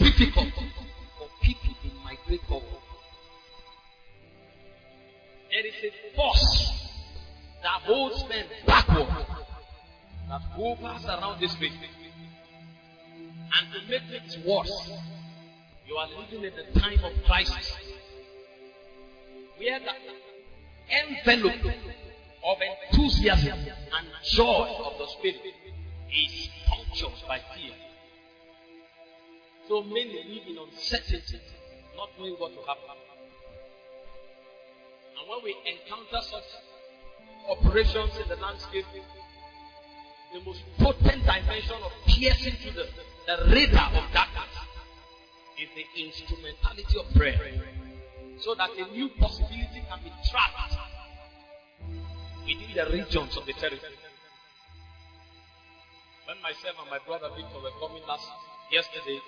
difficult for people to migrate forward. There is a force that holds men backward, that hovers around this place. And to make things worse, you are living in a time of crisis, where the envelope of enthusiasm and joy of the Spirit is punctured by fear. So many live in uncertainty, not knowing what will happen. And when we encounter such operations in the landscape, the most potent dimension of piercing to the radar of darkness is the instrumentality of prayer, so that a new possibility can be trapped within the regions of the territory. When myself and my brother Victor were coming yesterday,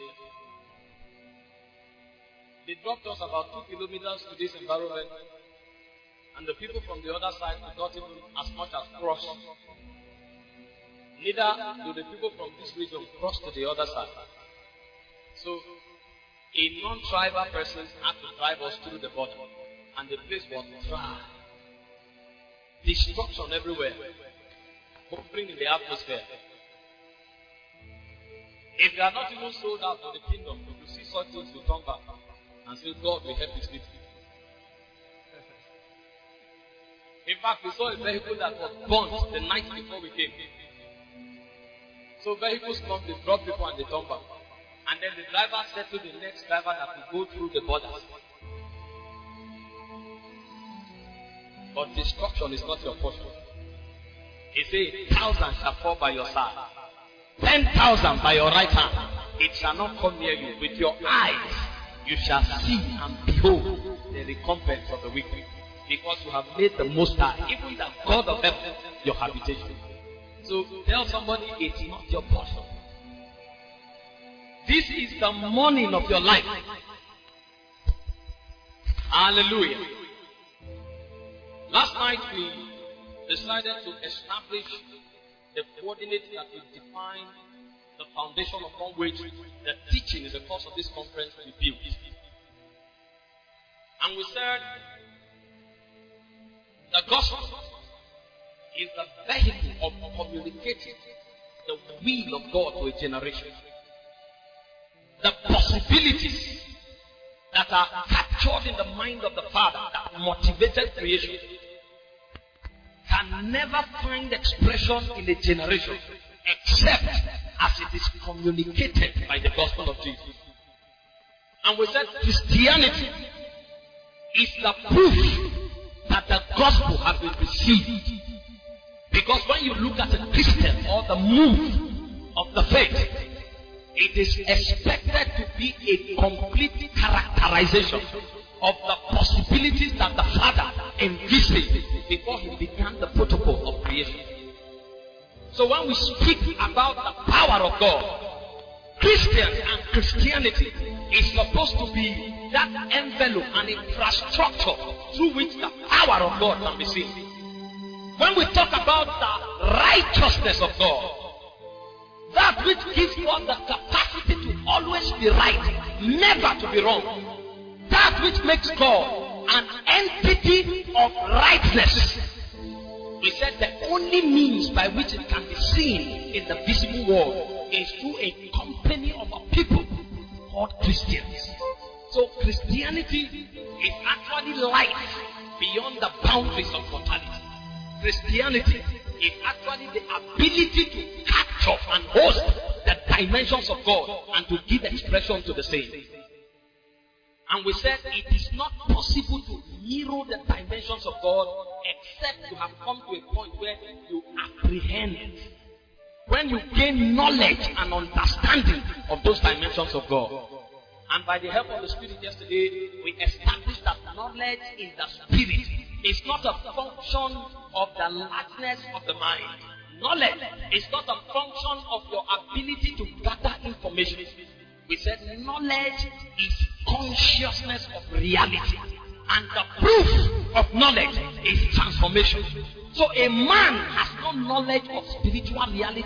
they dropped us about 2 kilometers to this environment, and the people from the other side did not even as much as cross. Neither do the people from this region cross to the other side. So a non-tribal person had to drive us through the border, and the place was dry. Destruction everywhere, hovering in the atmosphere. If you are not even sold out to the kingdom, you will see such things, you turn back and say, God will help his people. In fact, we saw a vehicle that was burnt the night before we came. So vehicles come, they drop people and they turn back. And then the driver said to the next driver that will go through the borders. But destruction is not your portion. He said, 1,000 shall fall by your side, 10,000 by your right hand. It shall not come near you. With your eyes you shall see and behold the recompense of the wicked, because you have made the Most High, even the God of heaven, your habitation. So tell somebody, it's not your portion. This is the morning of your life. Hallelujah. Last night we decided to establish the coordinates that will define the foundation upon which the teaching in the course of this conference will be built. And we said the gospel is the vehicle of communicating the will of God to a generation. The possibilities that are captured in the mind of the Father that motivated creation can never find expression in a generation except as it is communicated by the gospel of Jesus. And we said Christianity is the proof that the gospel has been received. Because when you look at a Christian or the move of the faith, it is expected to be a complete characterization of the possibilities that the Father envisaged before he began the protocol of creation. So when we speak about the power of God, Christians and Christianity is supposed to be that envelope and infrastructure through which the power of God can be seen. When we talk about the righteousness of God, that which gives us the capacity to always be right, never to be wrong, that which makes God an entity of rightness, we said the only means by which it can be seen in the visible world is through a company of a people called Christians. So Christianity is actually life beyond the boundaries of mortality. Christianity is actually the ability to capture and host the dimensions of God and to give expression to the same. And we said it is not possible to mirror the dimensions of God except you have come to a point where you apprehend it. When you gain knowledge and understanding of those dimensions of God. And by the help of the Spirit yesterday, we established that knowledge in the Spirit is not a function of the largeness of the mind. Knowledge is not a function of your ability to gather information. We said knowledge is consciousness of reality. And the proof of knowledge is transformation. So a man has no knowledge of spiritual reality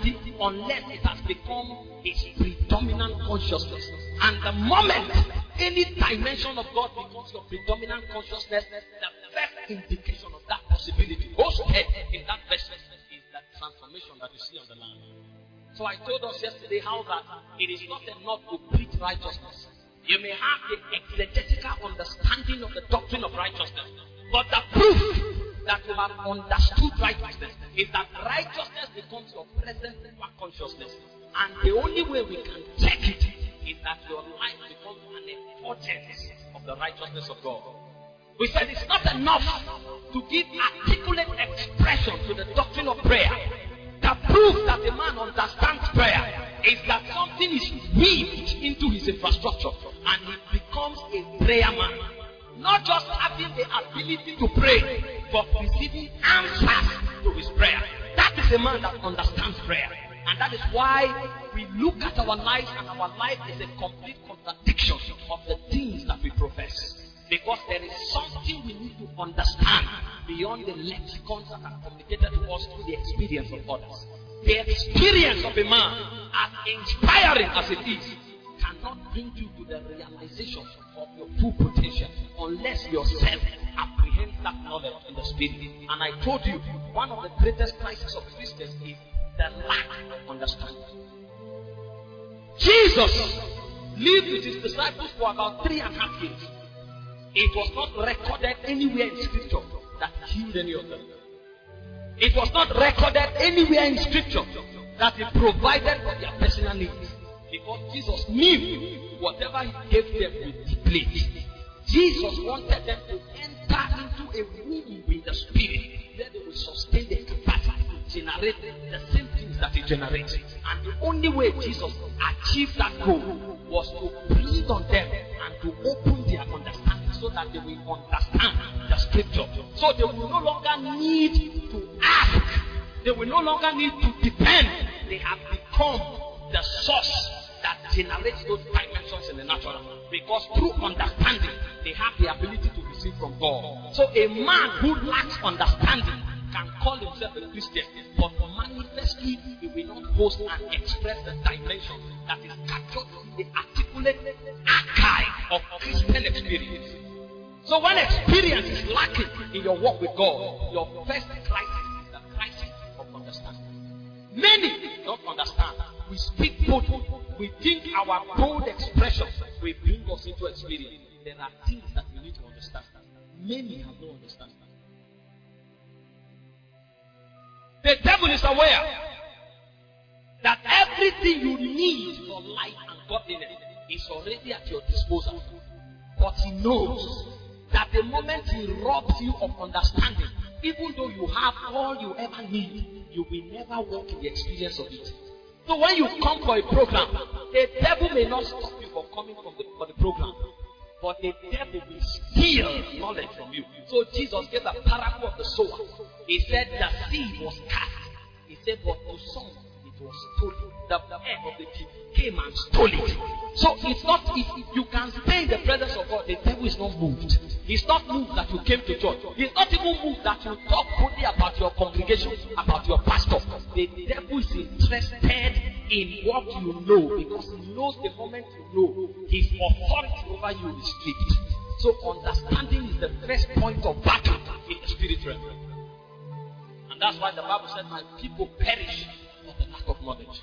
unless it has become his predominant consciousness. And the moment any dimension of God becomes your predominant consciousness, the first indication of that possibility, goes ahead in that verse, is the transformation that you see on the land. So I told us yesterday how that it is not enough to preach righteousness. You may have the exegetical understanding of the doctrine of righteousness, but the proof that you have understood righteousness is that righteousness becomes your present consciousness. And the only way we can check it is that your life becomes an effulgence of the righteousness of God. We said it's not enough to give articulate expression to the doctrine of prayer. The proof that a man understands prayer is that something is weaved into his infrastructure and he becomes a prayer man. Not just having the ability to pray, but receiving answers to his prayer. That is a man that understands prayer. And that is why we look at our lives, and our life is a complete contradiction of the things that we profess. Because there is something we need to understand beyond the lexicons that are communicated to us through the experience of others. The experience of a man, as inspiring as it is, cannot bring you to the realization of your full potential unless yourself apprehends that knowledge in the spirit. And I told you, one of the greatest crises of Christians is the lack of understanding. Jesus lived with his disciples for about 3.5 years. It was not recorded anywhere in scripture that he healed any of them. It was not recorded anywhere in scripture that he provided for their personal needs. Because Jesus knew whatever he gave them would deplete. Jesus wanted them to enter into a womb with the spirit, where they will sustain the capacity to generate the same things that he generates. And the only way Jesus achieved that goal was to breathe on them and to open their understanding so that they will understand the scripture. So they will no longer need to ask. They will no longer need to depend. They have become the source that generates those dimensions in the natural. Because through understanding, they have the ability to receive from God. So a man who lacks understanding can call himself a Christian, but manifestly he will not boast and express the dimension that is captured in the articulate archive of Christian experience. So when experience is lacking in your walk with God, your first crisis is the crisis of understanding. Many don't understand. We speak boldly. We think our bold expressions will bring us into experience. There are things that we need to understand. Many have no understanding. The devil is aware that everything you need for life and godliness is already at your disposal. But he knows that the moment he robs you of understanding, even though you have all you ever need, you will never walk in the experience of it. So when you come for a program, the devil may not stop you from coming for the program, but the devil will steal knowledge from you. So Jesus gave a parable of the sower. He said the seed was cast. He said, but to some it was stolen. The head of the king came and stole it. So it's not, if you can stay in the presence of God, the devil is not moved. He's not moved that you came to church. He's not even moved that you talk only about your congregation, about your pastor. The devil is interested in what you know, because he knows the moment you know, his authority over you is stripped. So understanding is the first point of battle in the spirit realm. And that's why the Bible said, my people perish for the lack of knowledge.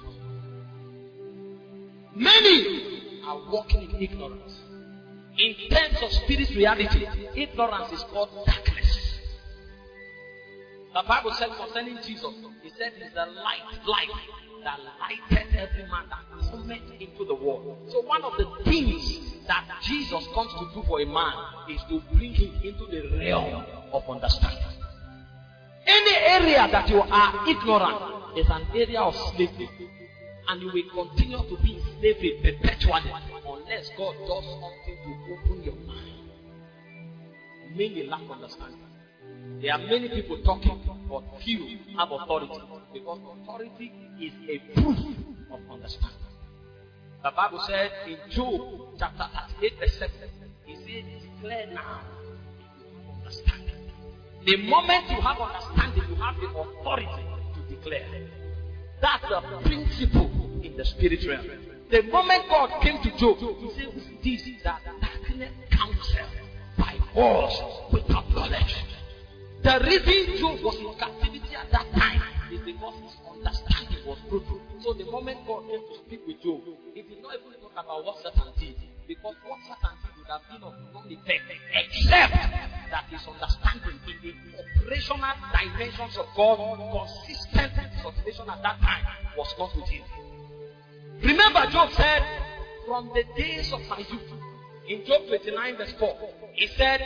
Many are walking in ignorance. In terms of spirit reality, ignorance is called darkness. The Bible said concerning Jesus, he said he's the light that lighted every man that cometh into the world. So one of the things that Jesus comes to do for a man is to bring him into the realm of understanding. Any area that you are ignorant is an area of slavery. And you will continue to be in slavery perpetually unless God does something to open your mind. Many lack understanding. There are many people talking, but few have authority. Because authority is a proof of understanding. The Bible said in Job chapter 38 verse 7, he said, declare now if you have understanding. The moment you have understanding, you have the authority to declare. That's a principle in the spirit realm. The moment God came to Job, he said, this is that darkness counsel by force without knowledge. The reason Job was in captivity at that time is because his understanding was brutal. So the moment God came to speak with Job, he did not even talk about what Satan did. Because what Satan did would have been of no effect, except that his understanding in the operational dimensions of God, consistent with his observation at that time, was not with him. Remember, Job said, from the days of my youth, in Job 29 verse 4, he said,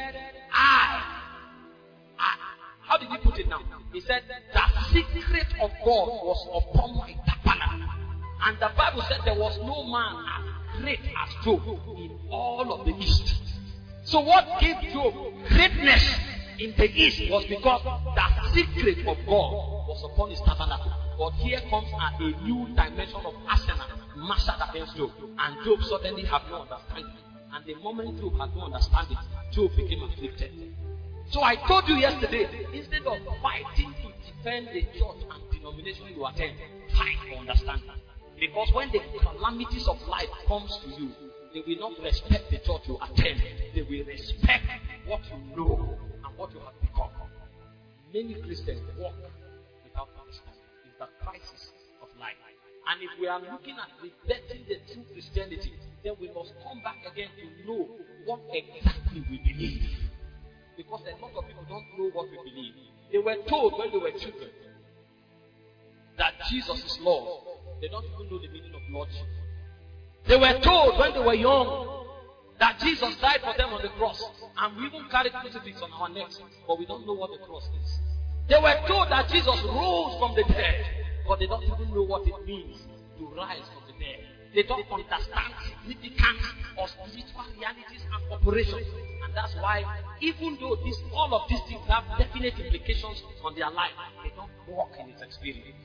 how did he put it now? He said, the secret of God was upon my tabernacle. And the Bible said there was no man as great as Job in all of the East. So what gave Job greatness in the East was because the secret of God was upon his tabernacle. But here comes a new dimension of arsenal mastered against Job. And Job suddenly had no understanding. And the moment Job had no understanding, Job became afflicted. So I told you yesterday, instead of fighting to defend the church and denomination you attend, fight for understanding. Because when the calamities of life comes to you, they will not respect the church you attend. They will respect what you know and what you have become. Many Christians walk without understanding. It's the crisis of life. And if we are looking at rejecting the true Christianity, then we must come back again to know what exactly we believe. Because a lot of people don't know what we believe. They were told when they were children that Jesus is Lord. They don't even know the meaning of Lordship. They were told when they were young that Jesus died for them on the cross. And we even carry crucifix on our necks, but we don't know what the cross is. They were told that Jesus rose from the dead, but they don't even know what it means to rise from the dead. They don't understand significance of spiritual realities and operations. And that's why, even though all of these things have definite implications on their life, they don't walk in its experience.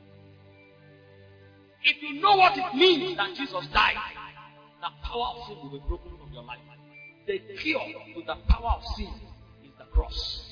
If you know what it means that Jesus died, the power of sin will be broken from your life. The cure to the power of sin is the cross.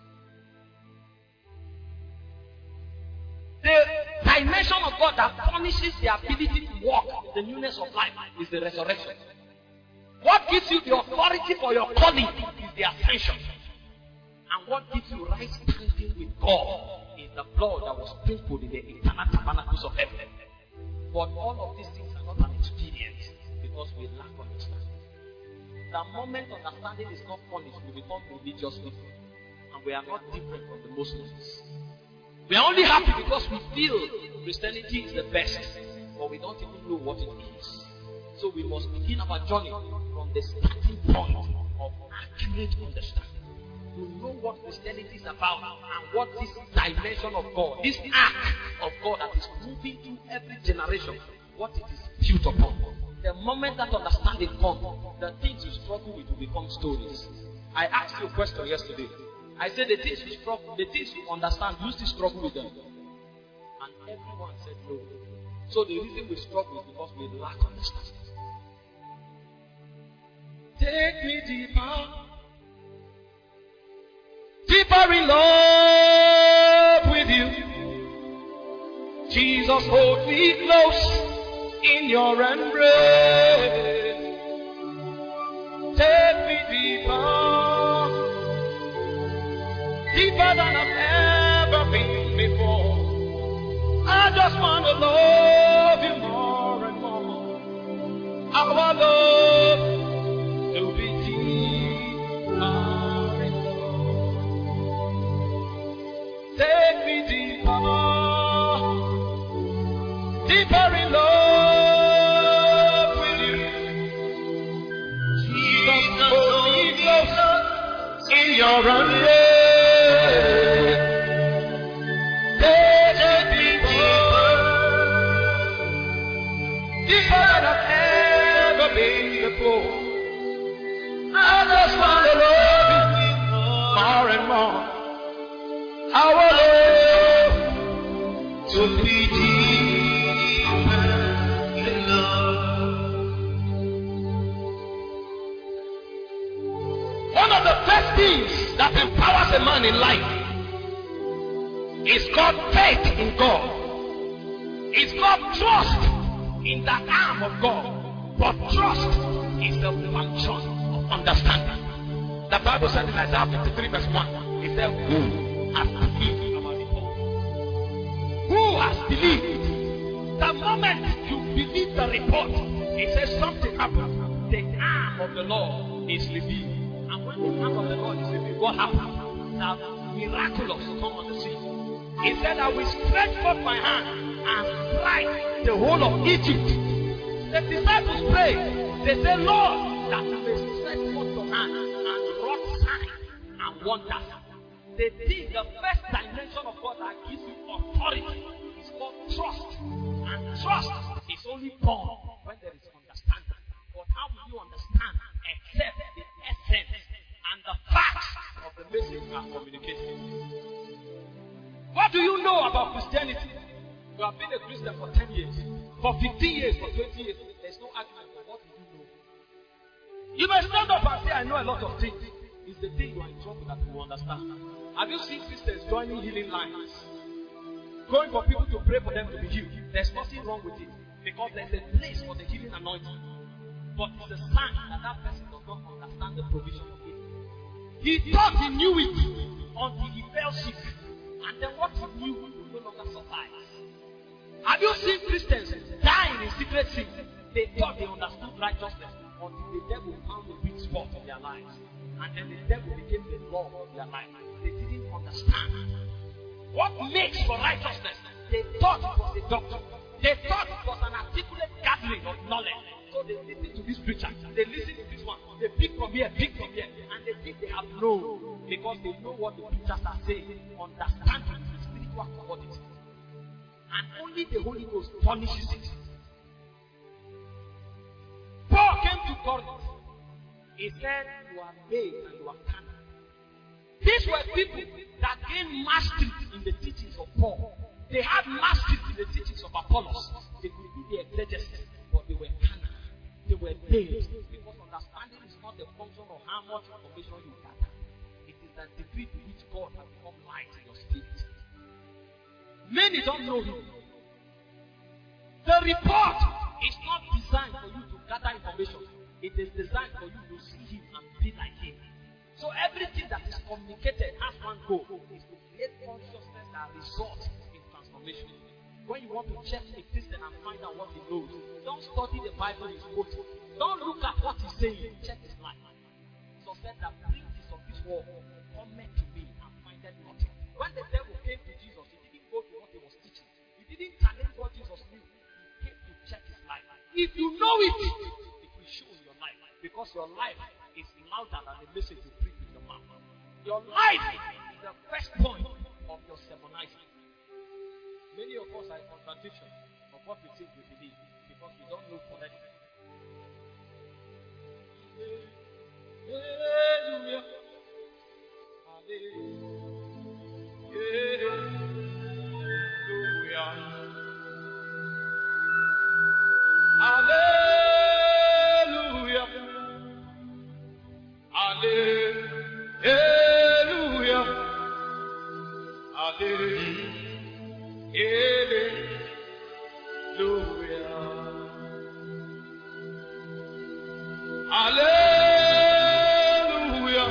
The dimension of God that punishes the ability to walk in the newness of life is the resurrection. What gives you the authority for your calling is the ascension. And what gives you right standing with God is the blood that was sprinkled in the eternal tabernacles of heaven. But all of these things are not an experience because we lack understanding. The moment understanding is not punished, we become religious people. And we are not different from the Muslims. We are only happy because we feel Christianity is the best, but we don't even know what it is. So we must begin our journey from the starting point of accurate understanding. To know what Christianity is about and what this dimension of God, this act of God that is moving through every generation, what it is built upon. The moment that understanding comes, the things you struggle with will become stories. I asked you a question yesterday. I said the things you struggle, the things you understand, you still struggle with them. And everyone said no. So the reason we struggle is because we lack understanding. Take me deeper. Deeper in love with you. Jesus, hold me close in your embrace. Take me deeper, deeper than I've ever been before. I just want to love you more and more. Our love will be take me deeper, deeper in love with you. Jesus, hold me close in your embrace. Take me deeper than I've ever been before. I just want to love you more and more. Our love to be deeper in love. One of the first things that empowers a man in life is called faith in God. It's called trust in the arm of God. But trust is the function of understanding. The Bible said in Isaiah 53 verse 1, it said, who has believed our report? Who has believed? The moment you believe the report, it says something happened. The arm of the Lord is revealed. And when the arm of the Lord is revealed, what happened? Now, miraculous will come on the scene. He said, I will stretch forth my hand and strike the whole of Egypt. The disciples pray. They say, Lord, that you may stretch forth your hand and wrought signs and wonders. They think the first dimension of God that gives you authority is called trust. And trust is only born when there is understanding. But how will you understand except the essence and the facts of the message you are communicating? What do you know about Christianity? You have been a Christian for 10 years, for 15 years, for 20 years. There's no argument for what do you know. You may stand up and say, I know a lot of things. It's the thing you are in trouble that you understand. Have you seen Christians joining healing lines? Going for people to pray for them to be healed. There's nothing wrong with it. Because there's a place for the healing anointing. But it's a sign that that person does not understand the provision of it. He thought he knew it until he fell sick. And then what he knew will no longer suffice. Have you seen Christians dying in secret sin? They thought they understood righteousness until the devil found a big spot in their lives. And then the devil became the law of their life. They didn't understand. What makes for righteousness? They thought it was a doctrine. They thought it was an articulate gathering of knowledge. So they listen to this preacher. They listen to this one. They pick from here, and they think they have known because they know what the preachers are saying. Understanding is spiritual commodity. And only the Holy Ghost furnishes it. Paul came to Corinth. He said, you are made and you are carnal. These were people that gained mastery in the teachings of Paul. They had mastery in the teachings of Apollos. They could be the exegesis, but they were carnal. They were babes. Because understanding is not the function of how much information you gather. It is the degree to which God has become light in your spirit. Many don't know him. The report is not designed for you to gather information. It is designed for you to see him and be like him. So everything that is communicated has one goal, is to create consciousness that results in transformation. When you want to check a Christian and find out what he knows, don't study the Bible he's quoting. Don't look at what he's saying, check his life. So said that princes of this world come to me and find that nothing. When the devil came to Jesus, he didn't go to what he was teaching. He didn't challenge what Jesus knew. He came to check his life. If you know it, it will show in your life. Because your life is louder than the message you preach with your mouth. Your life is the first point of your sermonizing. Many of us are in contradiction of what we think we believe because we don't know correctly. Hallelujah. Hallelujah. Hallelujah. Hallelujah. Hallelujah.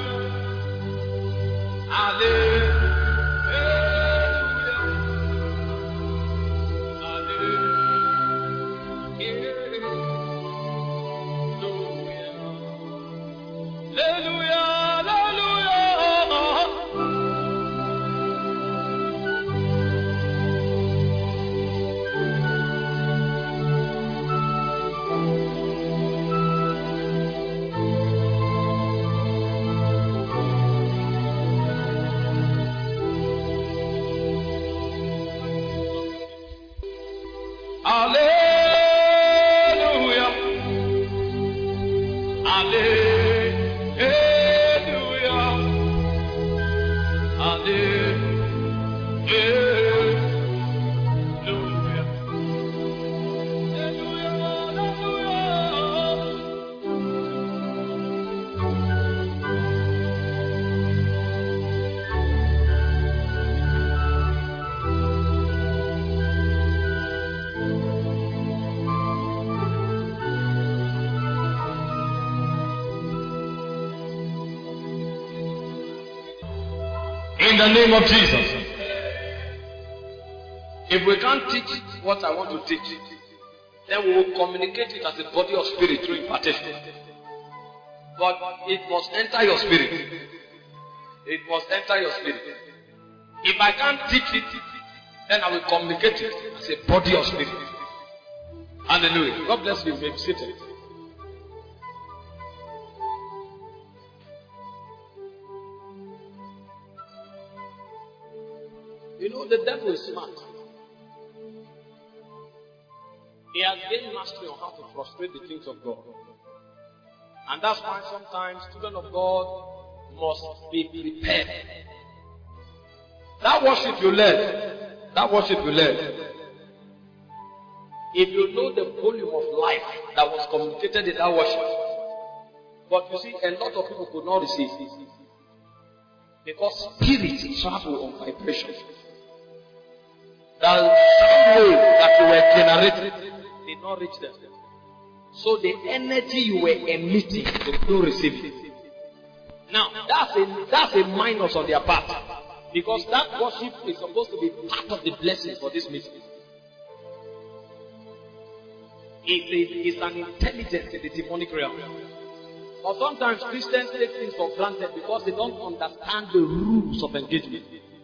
in the name of Jesus. If we can't teach what I want to teach, then we will communicate it as a body of spirit through impartation. But it must enter your spirit. It must enter your spirit. If I can't teach it, then I will communicate it as a body of spirit. Hallelujah. God bless you. You may be seated. You know, the devil is smart. He has gained mastery on how to frustrate the things of God. And that's why sometimes children of God must be prepared. That worship you led, if you know the volume of life that was communicated in that worship, but you see, a lot of people could not receive it because spirits travel on vibration. The sound wave that you were generating did not reach them. So the energy you were emitting, they couldn't receive it. Now, that's a minus on their part. Because that worship is supposed to be part of the blessing for this meeting. It's an intelligence in the demonic realm. But sometimes Christians take things for granted because they don't understand the rules of engagement.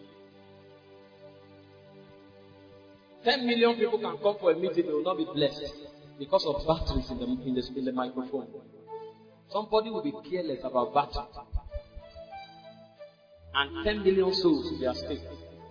10 million people can come for a meeting, they will not be blessed because of batteries in the microphone. Somebody will be careless about battery, and 10 million souls will be at stake.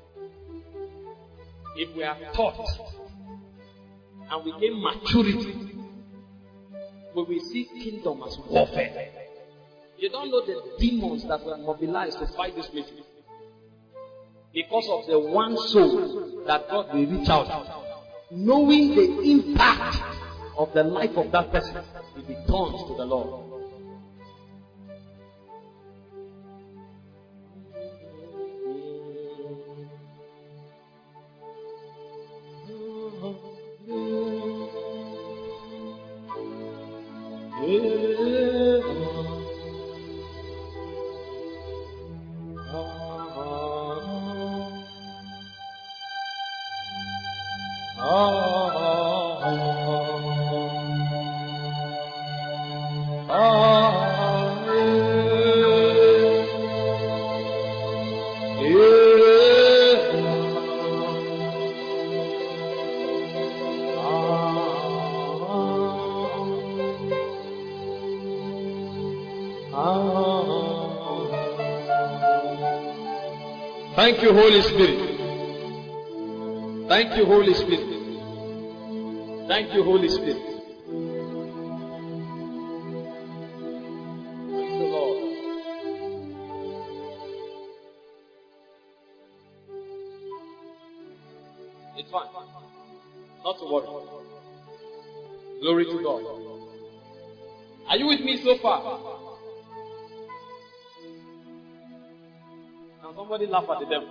If we are taught and we gain maturity, we will see kingdom as warfare. You don't know the demons that were mobilized to fight this meeting. Because of the one soul that God will reach out, knowing the impact of the life of that person, he returns to the Lord. Thank you, Holy Spirit. Thank you, Holy Spirit. Thank you, Holy Spirit. Thank you, Lord. It's fine. Not to worry. Glory to God. Are you with me so far? Somebody laugh at the devil.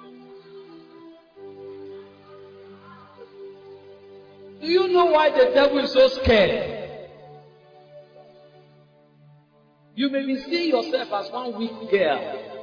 Do you know why the devil is so scared? You may be seeing yourself as one weak girl.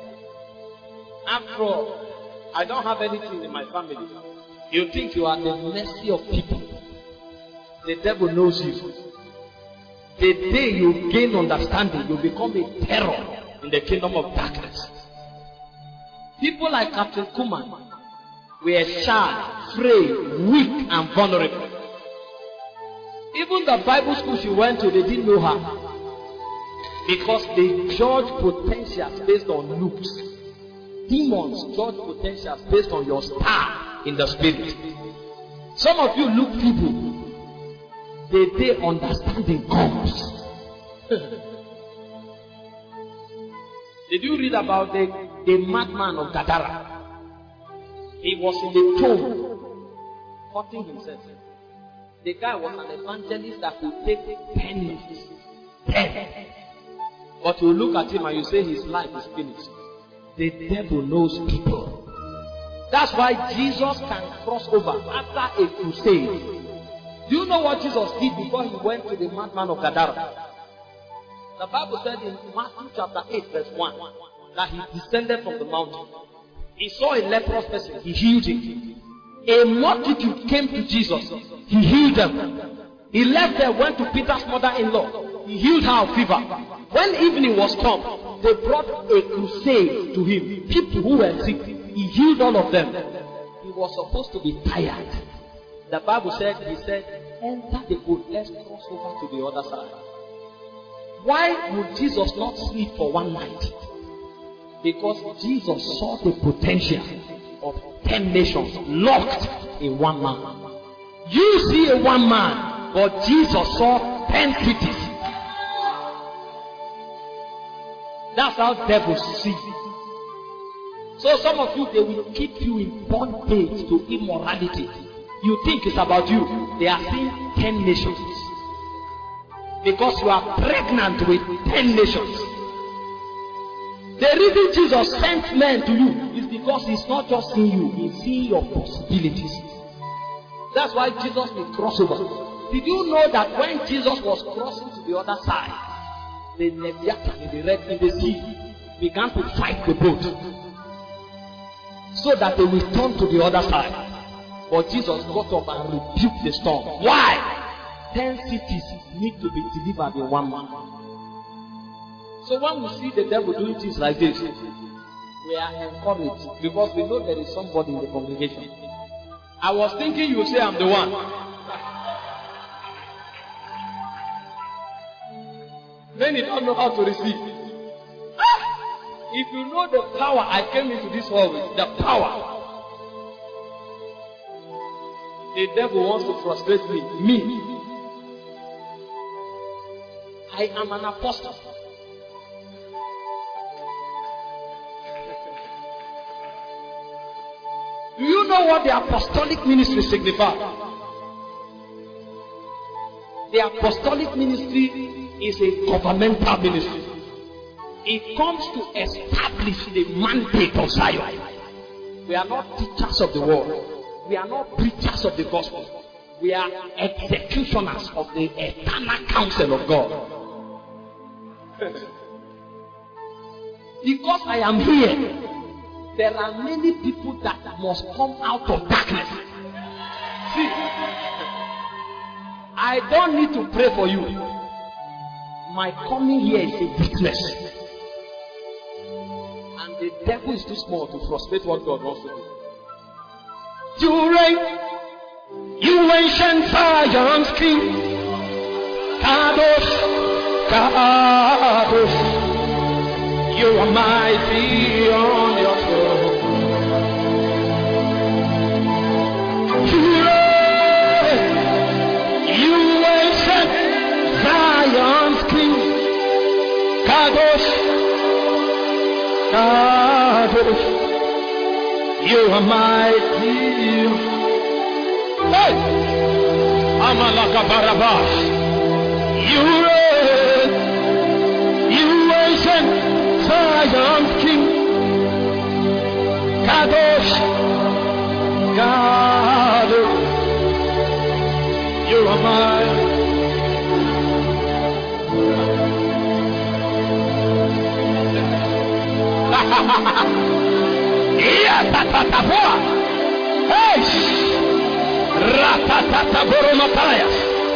After all, I don't have anything in my family. You think you are the mercy of people. The devil knows you. The day you gain understanding, you become a terror in the kingdom of darkness. People like Captain Kuman were shy, frail, weak, and vulnerable. Even the Bible school she went to, they didn't know her. Because they judge potentials based on looks. Demons judge potentials based on your star in the spirit. Some of you look people. The day understanding comes. Did you read about the madman of Gadara? He was in the tomb, cutting himself. The guy was an evangelist that could take 10 minutes. 10. But you look at him and you say his life is finished. The devil knows people. That's why Jesus can cross over after a crusade. Do you know what Jesus did before he went to the madman of Gadara? The Bible said in Matthew chapter 8 verse 1 that he descended from the mountain. He saw a leprous person. He healed him. A multitude came to Jesus. He healed them. He left there, went to Peter's mother-in-law. He healed her of fever. When evening was come, they brought a crusade to him. People who were sick. He healed all of them. He was supposed to be tired. The Bible said, he said, enter the boat, let's cross over to the other side. Why would Jesus not sleep for one night? Because Jesus saw the potential of 10 nations locked in one man. You see a one man, but Jesus saw 10 cities. That's how devils see. So some of you, they will keep you in bondage to immorality. You think it's about you. They are seeing 10 nations. Because you are pregnant with 10 nations. The reason Jesus sent men to you is because he's not just seeing you, he's seeing your possibilities. That's why Jesus will cross over. Did you know that when Jesus was crossing to the other side, the Leviathan in the sea began to fight the boat so that they will turn to the other side? But Jesus got up and rebuked the storm. Why? 10 cities need to be delivered in one man. So when we see the devil doing things like this, we are encouraged because we know there is somebody in the congregation. I was thinking you would say I'm the one. Many don't know how to receive. If you know the power I came into this world with, the power. The devil wants to frustrate me. I am an apostle. Do you know what the apostolic ministry signifies? The apostolic ministry is a governmental ministry. It comes to establish the mandate of Zion. We are not teachers of the word. We are not preachers of the gospel. We are executioners of the eternal counsel of God. Because I am here, there are many people that must come out of darkness. See, I don't need to pray for you. My coming here is a witness. And the devil is too small to frustrate what God wants to do. You reign, you ancient Zion's king. Kadosh, Kadosh. You are mighty on your throne. You ancient Zion's king. Kadosh, Kadosh. You are mighty. Hey! Amalaka Barabash. You ancient Zion's king, Kadosh, Kadosh, you are mine. Hey, Ratatataboromatias.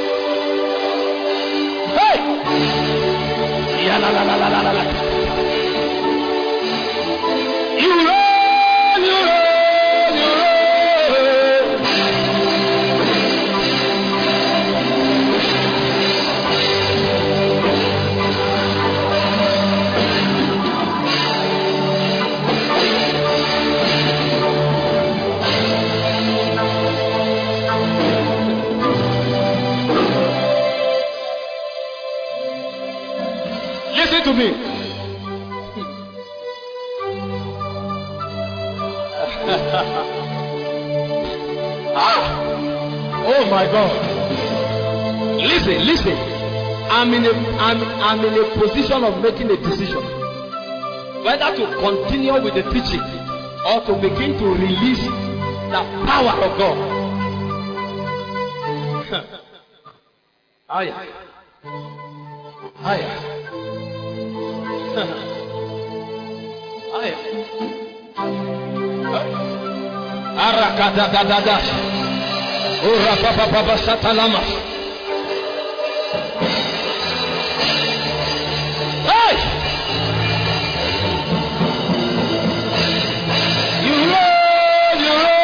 Hey, Yalalalala. You run, you run, you run. Listen to me. Oh my God. Listen. I'm in a position of making a decision. Whether to continue with the teaching or to begin to release the power of God. Aya. Arakadadadada. Urapapapa satalama. Hey! You roll, you roll.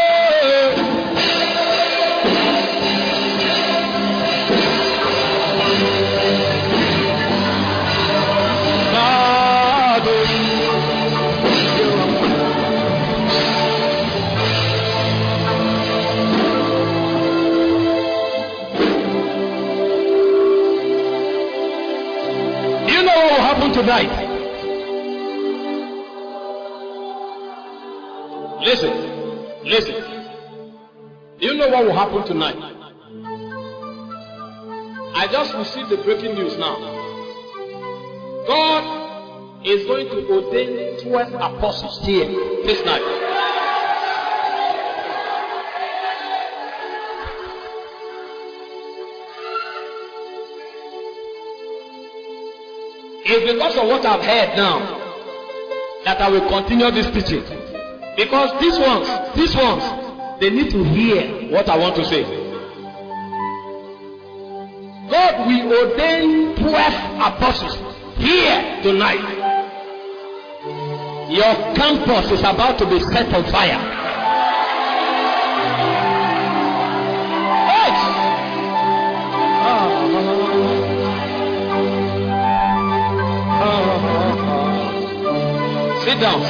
Tonight, listen. Do you know what will happen tonight? I just received the breaking news now. God is going to ordain 12 apostles here this night. It's because of what I've heard now that I will continue this teaching. Because these ones, they need to hear what I want to say. God will ordain 12 apostles here tonight. Your campus is about to be set on fire. Sit down.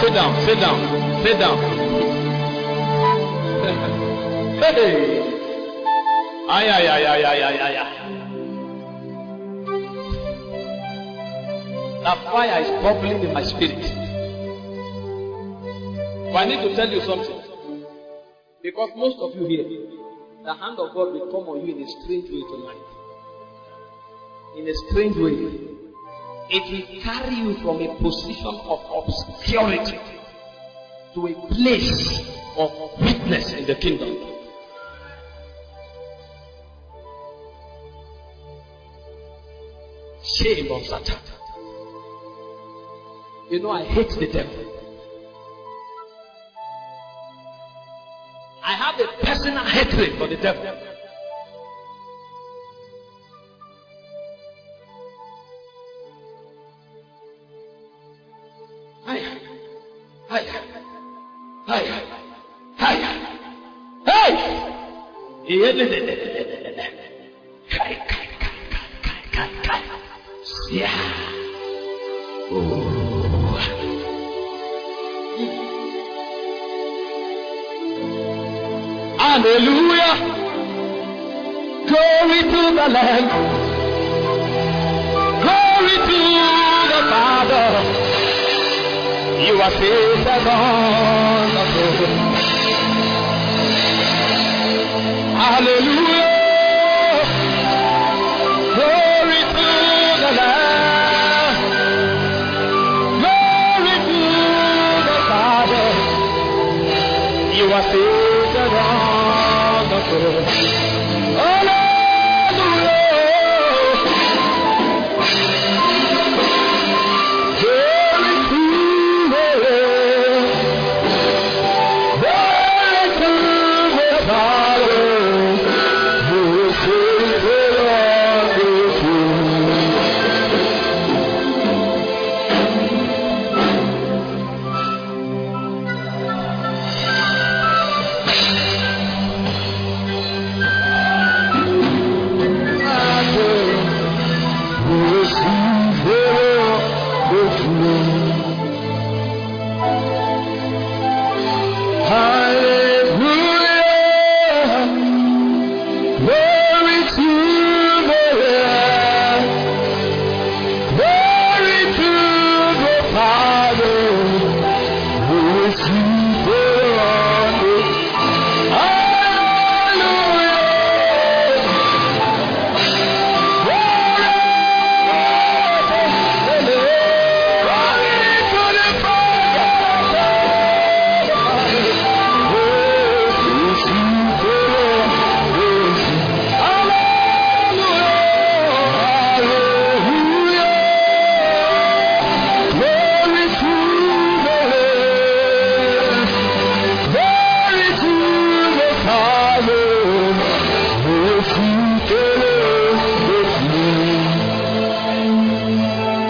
Hey. Ay. The fire is bubbling in my spirit. But I need to tell you something. Because most of you here, the hand of God will come on you in a strange way tonight. In a strange way. It will carry you from a position of obscurity to a place of witness in the kingdom. Shame on Satan. You know, I hate the devil. I have a personal hatred for the devil. Hallelujah. Glory to the Lamb. Glory to the Father. You are seated on the throne. Hallelujah. Glory to the Lamb. Glory to the Father. You are seated on the throne.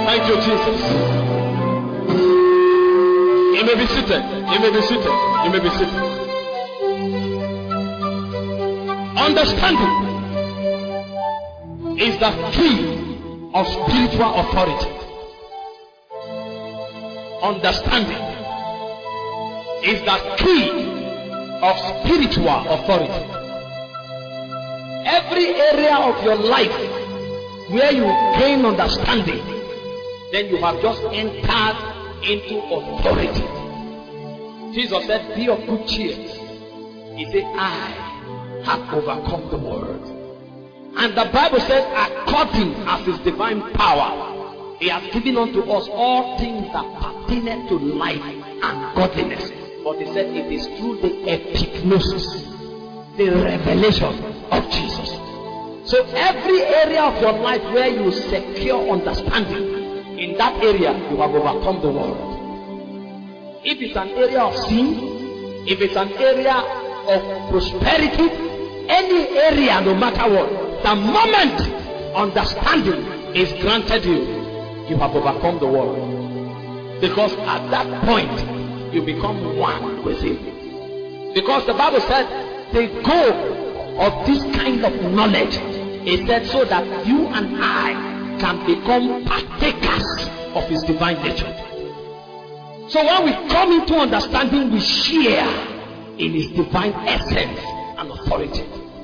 Thank you, Jesus. You may be seated. You may be seated. You may be seated. Understanding is the key of spiritual authority. Understanding is the key of spiritual authority. Every area of your life where you gain understanding, then you have just entered into authority. Jesus said, be of good cheer. He said, I have overcome the world. And the Bible says, according as his divine power, he has given unto us all things that pertain to life and godliness. But he said, it is through the epignosis, the revelation of Jesus. So every area of your life where you secure understanding, in that area you have overcome the world. If it's an area of sin, if it's an area of prosperity, any area, no matter what, the moment understanding is granted you, you have overcome the world. Because at that point you become one with him. Because the Bible said the goal of this kind of knowledge is that so that you and I can become partakers of his divine nature. So when we come into understanding, we share in his divine essence and authority.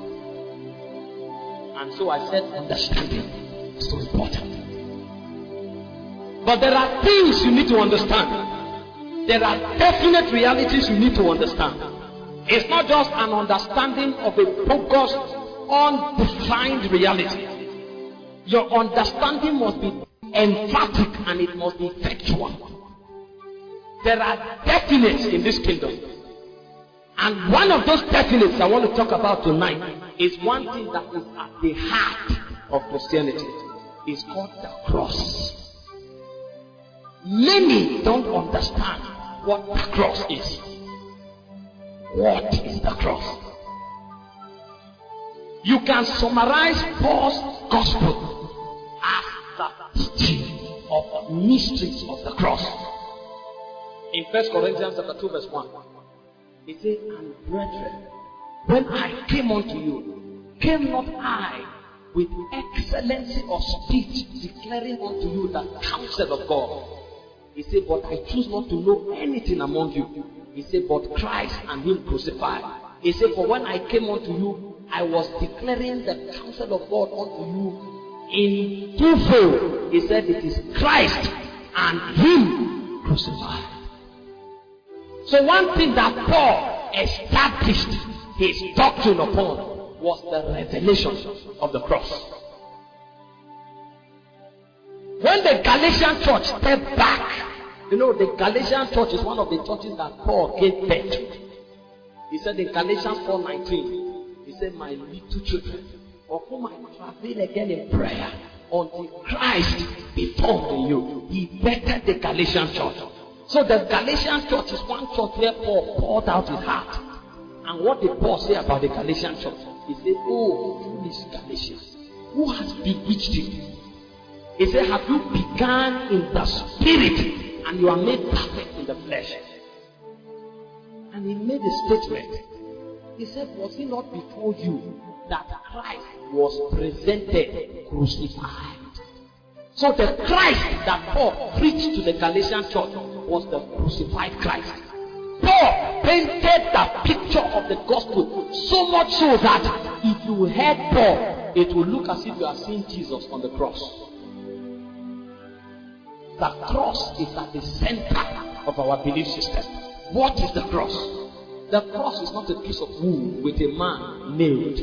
And so I said understanding is so important. But there are things you need to understand. There are definite realities you need to understand. It's not just an understanding of a focused, undefined reality. Your understanding must be emphatic and it must be factual. There are definites in this kingdom. And one of those definites I want to talk about tonight is one thing that is at the heart of Christianity. It's called the cross. Many don't understand what the cross is. What is the cross? You can summarize Paul's gospel as the teaching of the mysteries of the cross. In 1 Corinthians chapter 2 verse 1, he said, and brethren, when I came unto you, came not I with excellency of speech, declaring unto you the counsel of God. He said, but I choose not to know anything among you. He said, but Christ and him crucified. He said, for when I came unto you, I was declaring the counsel of God unto you in twofold. He said, it is Christ and him crucified. So one thing that Paul established his doctrine upon was the revelation of the cross. When the Galatian church stepped back, you know, the Galatian church is one of the churches that Paul gave birth to. He said in Galatians 4:19, he said, my little children, of whom I travail again in prayer, until Christ be formed in you. He bettered the Galatian church. So the Galatian church is one church where Paul poured out his heart. And what did Paul say about the Galatian church? He said, oh, foolish Galatians, who has bewitched you? He said, have you begun in the spirit and you are made perfect in the flesh? And he made a statement. He said, was it not before you that Christ was presented crucified? So the Christ that Paul preached to the Galatian church was the crucified Christ. Paul painted the picture of the gospel so much so that if you heard Paul, it will look as if you are seeing Jesus on the cross. The cross is at the center of our belief system. What is the cross? The cross is not a piece of wood with a man nailed.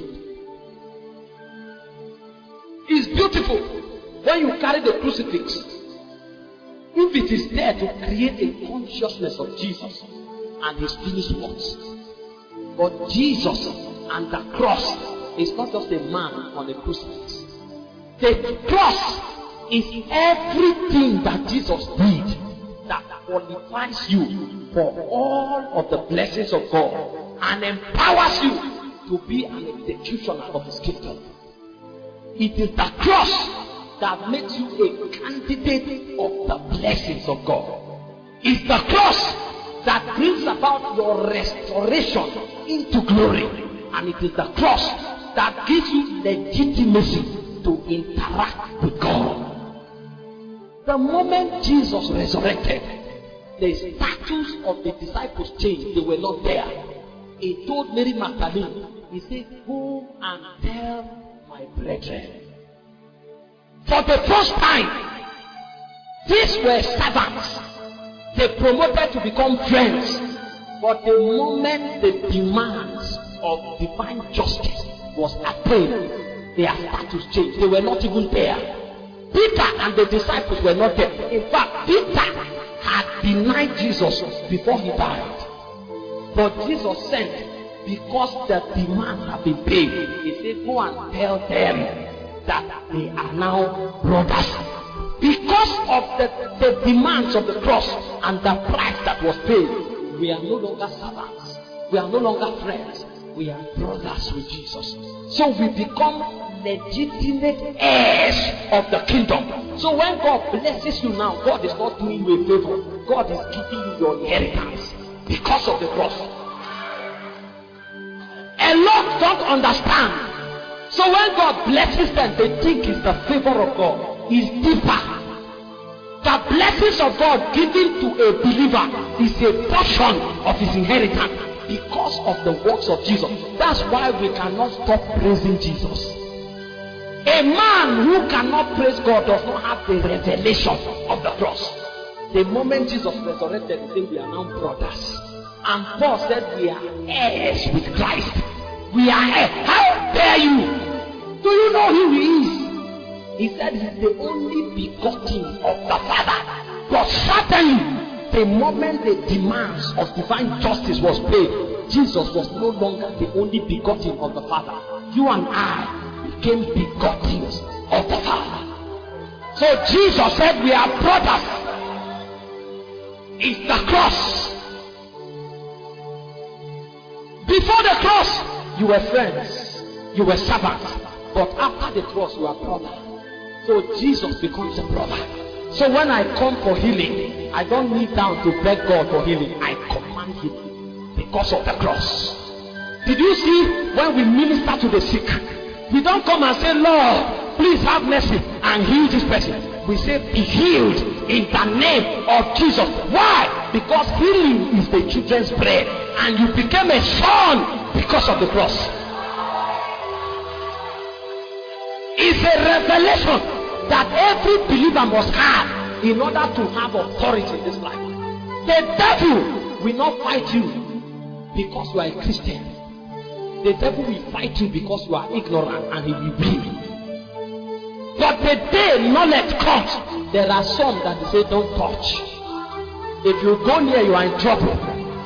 It's beautiful when you carry the crucifix. If it is there to create a consciousness of Jesus and his finished works. But Jesus and the cross is not just a man on a crucifix. The cross is everything that Jesus did that qualifies you for all of the blessings of God and empowers you to be an executioner of his kingdom. It is the cross that makes you a candidate of the blessings of God. It's the cross that brings about your restoration into glory. And it is the cross that gives you legitimacy to interact with God. The moment Jesus resurrected, the status of the disciples changed. They were not there. He told Mary Magdalene, he said, go and tell my brethren. For the first time, these were servants. They promoted to become friends. But the moment the demands of divine justice was attained, their status changed. They were not even there. Peter and the disciples were not there. In fact, Peter had denied Jesus before he died. But Jesus sent because the demands have been paid. He said, go and tell them that they are now brothers. Because of the demands of the cross and the price that was paid, we are no longer servants. We are no longer friends. We are brothers with Jesus. So we become legitimate heirs of the kingdom. So when God blesses you now, God is not doing you a favor. God is giving you your inheritance because of the cross. A lot don't understand. So when God blesses them, they think it's the favor of God. It's deeper. The blessings of God given to a believer is a portion of his inheritance because of the works of Jesus. That's why we cannot stop praising Jesus. A man who cannot praise God does not have the revelation of the cross. The moment Jesus resurrected, he said we are now brothers. And Paul said we are heirs with Christ. We are heirs. How dare you? Do you know who he is? He said he's the only begotten of the Father. But certainly, the moment the demands of divine justice was paid, Jesus was no longer the only begotten of the Father. You and I became begottens of the Father. So Jesus said we are brothers. It's the cross. Before the cross, you were friends. You were servants. But after the cross, you are brothers. So Jesus becomes a brother. So when I come for healing, I don't kneel down to beg God for healing. I command healing because of the cross. Did you see when we minister to the sick? We don't come and say, Lord, please have mercy and heal this person. We say, be healed in the name of Jesus. Why? Because healing is the children's bread. And you became a son because of the cross. It's a revelation that every believer must have in order to have authority in this life. The devil will not fight you because you are a Christian. The devil will fight you because you are ignorant and he will win. But the day knowledge comes, there are some that they say don't touch. If you go near, you are in trouble.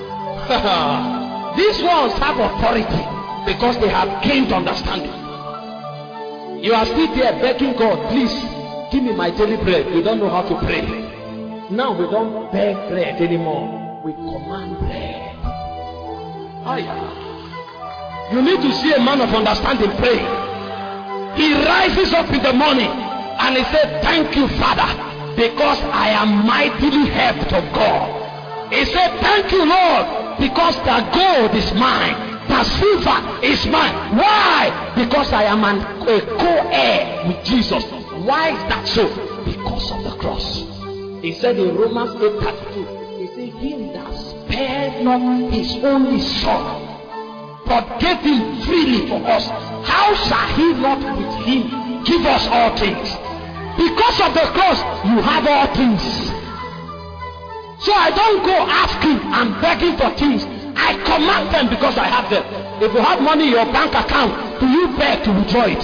These ones have authority because they have gained understanding. You are still there begging God, please give me my daily bread. We don't know how to pray. Now we don't beg bread anymore. We command bread. Oh yeah. You need to see a man of understanding pray. He rises up in the morning and he said, thank you, Father, because I am mightily helped of God. He said, thank you, Lord, because the gold is mine. The silver is mine. Why? Because I am a co-heir with Jesus. Why is that so? Because of the cross. He said in Romans 8:32, he said, him that spared not his only son, but gave him freely for us, how shall he not with him give us all things? Because of the cross, you have all things. So I don't go asking and begging for things. I command them because I have them. If you have money in your bank account, do you beg to withdraw it?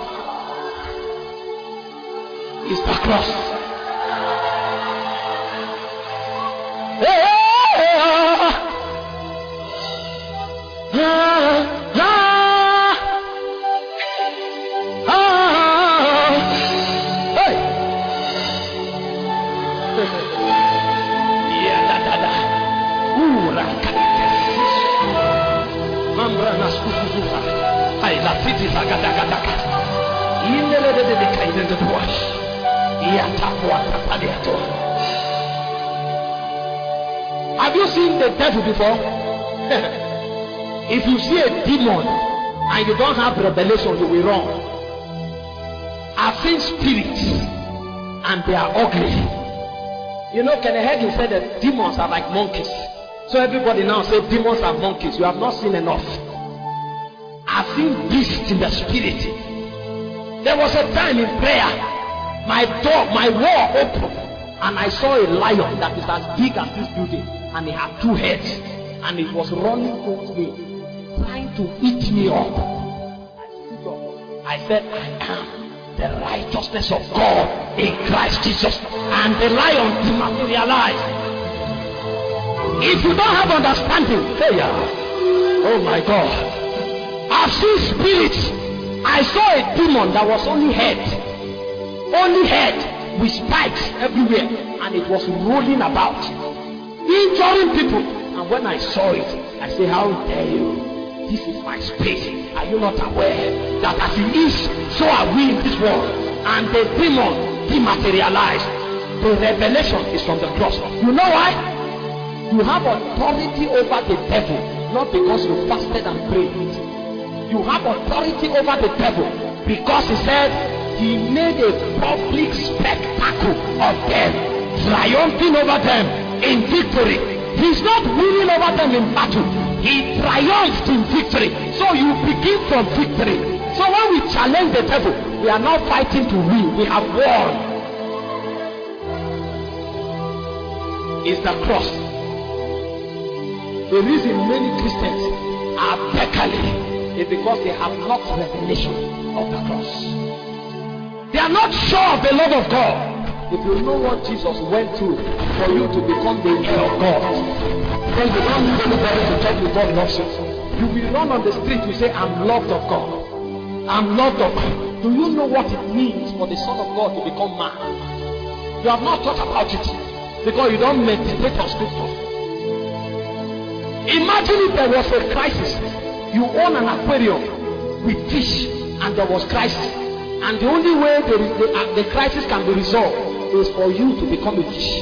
It's the cross. Have you seen the devil before? If you see a demon and you don't have revelation, you will run. I've seen spirits and they are ugly. You know, Kenneth Hagin said that demons are like monkeys. So everybody now says demons are monkeys. You have not seen enough. I've seen beasts in the spirit. There was a time in prayer, my wall opened, and I saw a lion that is as big as this building, and it had 2 heads, and it was running towards me, trying to eat me up. I said, I am the righteousness of God in Christ Jesus, and the lion dematerialized. If you don't have understanding, failure. Oh my God. I've seen spirits. I saw a demon that was only head with spikes everywhere, and it was rolling about, injuring people. And when I saw it, I said, how dare you? This is my space. Are you not aware that as it is, so are we in this world? And the demon dematerialized. The revelation is from the cross. You know why? You have authority over the devil, not because you fasted and prayed. You have authority over the devil because he said he made a public spectacle of them, triumphing over them in victory. He's not winning over them in battle. He triumphed in victory. So you begin from victory. So when we challenge the devil, we are not fighting to win. We have won. It's the cross. The reason many Christians are beckoning is because they have not revelation of the cross. They are not sure of the love of God. If you know what Jesus went through for you to become the heir of God, then you don't need anybody to tell you God loves you. You will run on the street, you say, I'm loved of God. I'm loved of God. Do you know what it means for the Son of God to become man? You have not thought about it because you don't meditate on scripture. Imagine if there was a crisis. You own an aquarium with fish and there was crisis, and the only way the crisis can be resolved is for you to become a fish.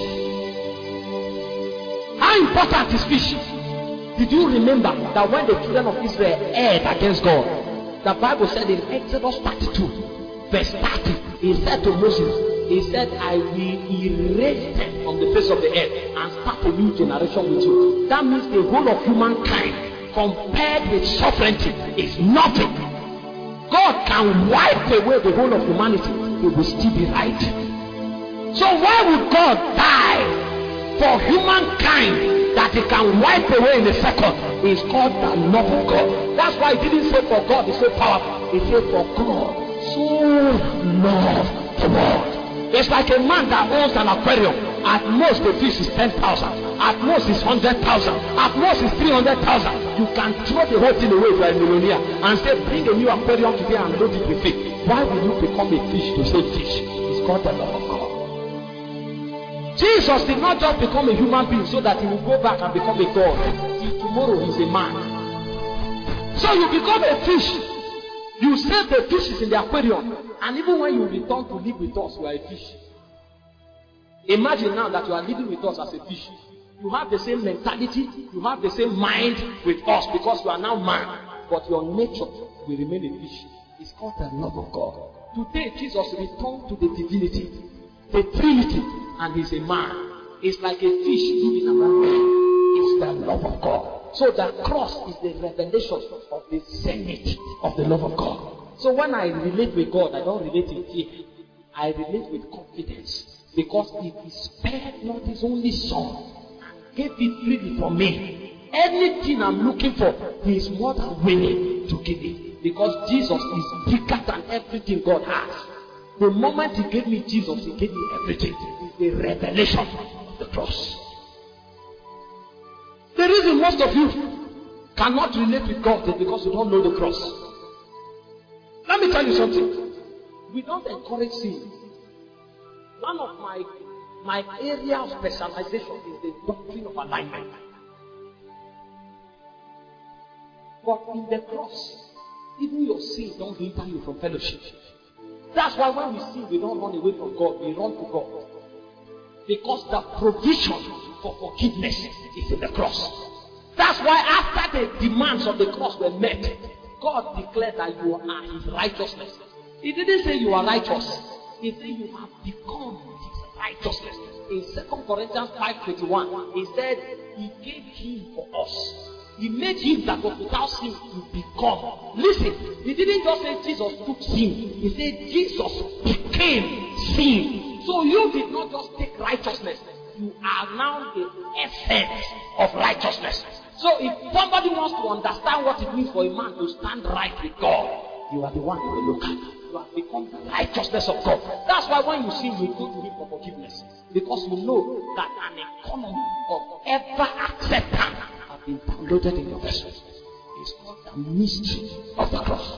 How important is fish? Did you remember that when the children of Israel erred against God, the Bible said in Exodus 32 verse 30, he said to Moses, he said, I will erase them from the face of the earth and start a new generation with you. That means the whole of humankind compared with sovereignty is nothing. God can wipe away the whole of humanity, it will still be right. So why would God die for humankind that he can wipe away in a second? It's called the love of God. That's why he didn't say for God, he said powerful. He said for God so loved the world. It's like a man that owns an aquarium. At most the fish is 10,000. At most it's 100,000. At most it's 300,000. You can throw the whole thing away if you are a millionaire and say, bring a new aquarium today and load it with fish. Why will you become a fish to save fish? It's called the love of God. Jesus did not just become a human being so that he will go back and become a God. Till tomorrow he's a man. So you become a fish. You save the fishes in the aquarium. And even when you return to live with us, you are a fish. Imagine now that you are living with us as a fish. You have the same mentality, you have the same mind with us because you are now man. But your nature will remain a fish. It's called the love of God. Today, Jesus returned to the divinity, the Trinity, and he's a man. It's like a fish moving around. It's the love of God. So the cross is the revelation of the zenith of the love of God. So when I relate with God, I don't relate in fear. I relate with confidence. Because if he spared not his only son and gave it freely for me, anything I'm looking for, he is more than willing to give it. Because Jesus is bigger than everything God has. The moment he gave me Jesus, he gave me everything. It's the revelation of the cross. The reason most of you cannot relate with God is because you don't know the cross. Let me tell you something. We don't encourage sin. One of my area of specialization is the doctrine of alignment. But in the cross, even your sin don't hinder you from fellowship. That's why when we sin, we don't run away from God, we run to God. Because the provision for forgiveness is in the cross. That's why after the demands of the cross were met, God declared that you are His righteousness. He didn't say you are righteous. He said you have become His righteousness. In 2 Corinthians 5:21, He said He gave Him for us. He made Him that was without sin to become. Listen, He didn't just say Jesus took sin. He said Jesus became sin. So you did not just take righteousness. You are now the essence of righteousness. So if somebody wants to understand what it means for a man to stand right with God, you are the one you will look at. You have become the righteousness of God. That's why when you sin, you go to Him for forgiveness. Because you know that an economy of ever acceptance has been downloaded in your vessel. It's called the mystery of the cross.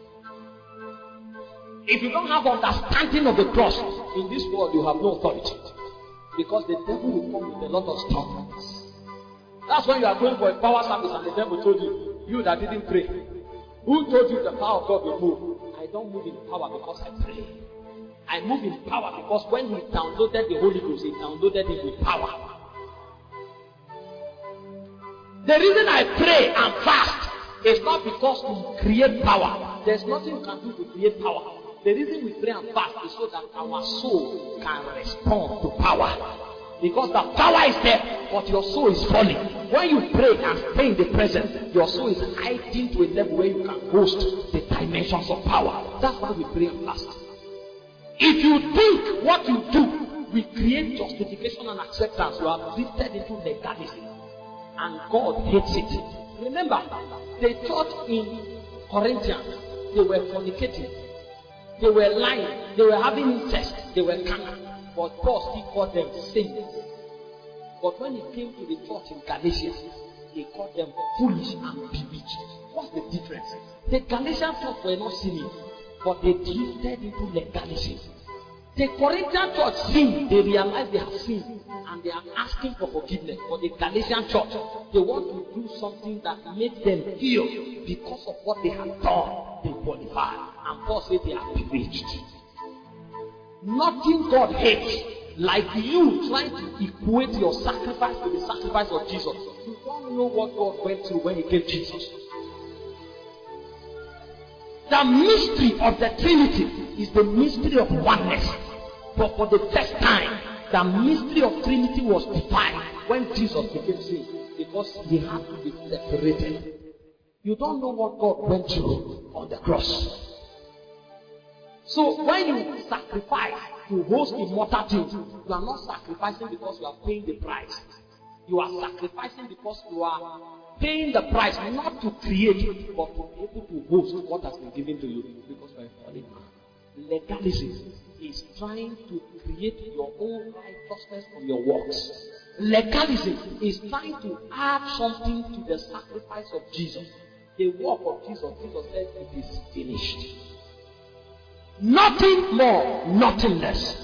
If you don't have understanding of the cross, in this world you have no authority. Because the devil will come with a lot of stuff. That's when you are going for a power service and the devil told you that didn't pray. Who told you the power of God will move? I don't move in power because I pray. I move in power because when He downloaded the Holy Ghost, He downloaded it with power. The reason I pray and fast is not because to create power. There's nothing you can do to create power. The reason we pray and fast is so that our soul can respond to power. Because the power is there, but your soul is falling. When you pray and stay in the present, your soul is hiding to a level where you can host the dimensions of power. That's why we pray and fast. If you think what you do will create justification and acceptance, you are drifted into legalism. And God hates it. Remember, the church in Corinthians, they were fornicating. They were lying. They were having incest. They were carnal. But Paul still called them saints. But when he came to the church in Galatia, he called them foolish and bewitched. What's the difference? The Galatian church were not sinning, but they drifted into legalism. The Corinthian church sinned. They realized they have sinned and they are asking for forgiveness. But the Galatian church, they want to do something that makes them feel because of what they have done, they qualify. And Paul said they are bewitched. Nothing God hates like you trying to equate your sacrifice to the sacrifice of Jesus. You don't know what God went through when He gave Jesus. The mystery of the Trinity is the mystery of oneness. But for the first time, the mystery of Trinity was defined when Jesus became sin, because He had to be separated. You don't know what God went through on the cross. So when you sacrifice to host immortal things, you are not sacrificing because you are paying the price. You are sacrificing because you are paying the price not to create, but to be able to host what has been given to you, because you are a fallen man. Legalism is trying to create your own righteousness from your works. Legalism is trying to add something to the sacrifice of Jesus. The work of Jesus, Jesus said it is finished. Nothing more, nothing less.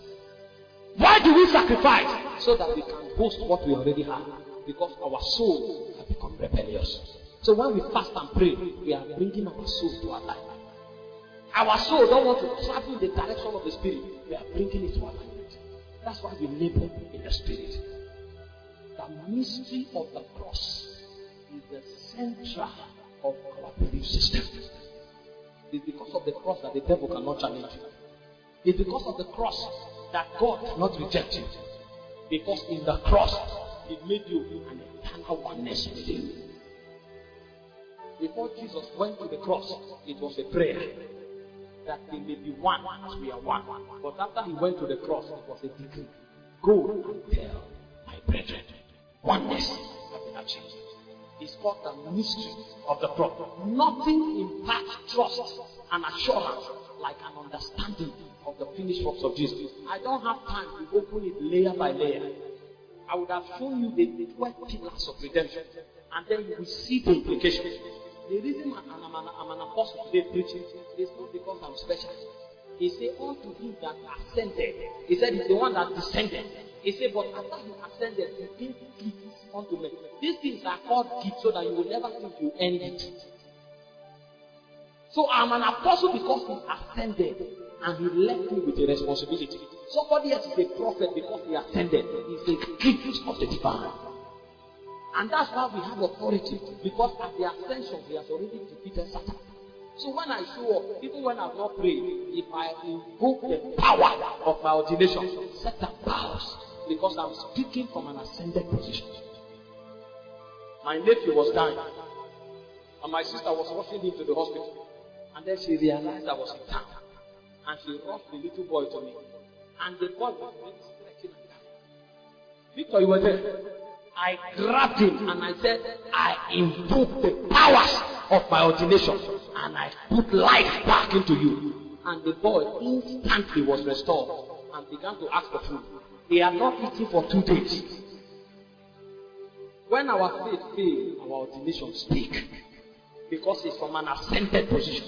Why do we sacrifice? So that we can boast what we already have. Because our soul has become rebellious. So when we fast and pray, we are bringing our soul to our life. Our soul don't want to travel in the direction of the Spirit. We are bringing it to alignment. That's why we labor in the Spirit. The mystery of the cross is the center of our belief system. It's because of the cross that the devil cannot challenge you. It's because of the cross that God cannot reject you. Because in the cross, it made you an eternal oneness with Him. Before Jesus went to the cross, it was a prayer that they may be one as we are one. But after He went to the cross, it was a decree. Go and tell my brethren, oneness has been achieved. It's called the mystery of the cross. Nothing imparts trust and assurance like an understanding of the finished works of Jesus. I don't have time to open it layer by layer. I would have shown you the 12 pillars of redemption, and then you will see the implications. The reason I'm an apostle today preaching is not because I'm special. He said, unto Him that ascended. He said, He's the one that descended. He said, but after He ascended, He gave gifts unto men. These things are called gifts so that you will never think you earned it. So I'm an apostle because He ascended And he left me with a responsibility. Somebody else is a prophet because he ascended. He's a gift of the divine. And that's why we have authority. Because at the ascension, he has already defeated Satan. So when I show up, even when I've not prayed, if I invoke the power of my ordination, Satan bows. Because I'm speaking from an ascended position. My nephew was dying. And my sister was rushing him to the hospital. And then she realized I was in town. And she rushed the little boy to me. And the boy was stretching and dying. Victor, you were there. I grabbed him and I said, I invoke the powers of my ordination. And I put life back into you. And the boy instantly was restored and began to ask for food. He had not eaten for 2 days. When our faith fails, our ordination speaks. Because it's from an ascended position.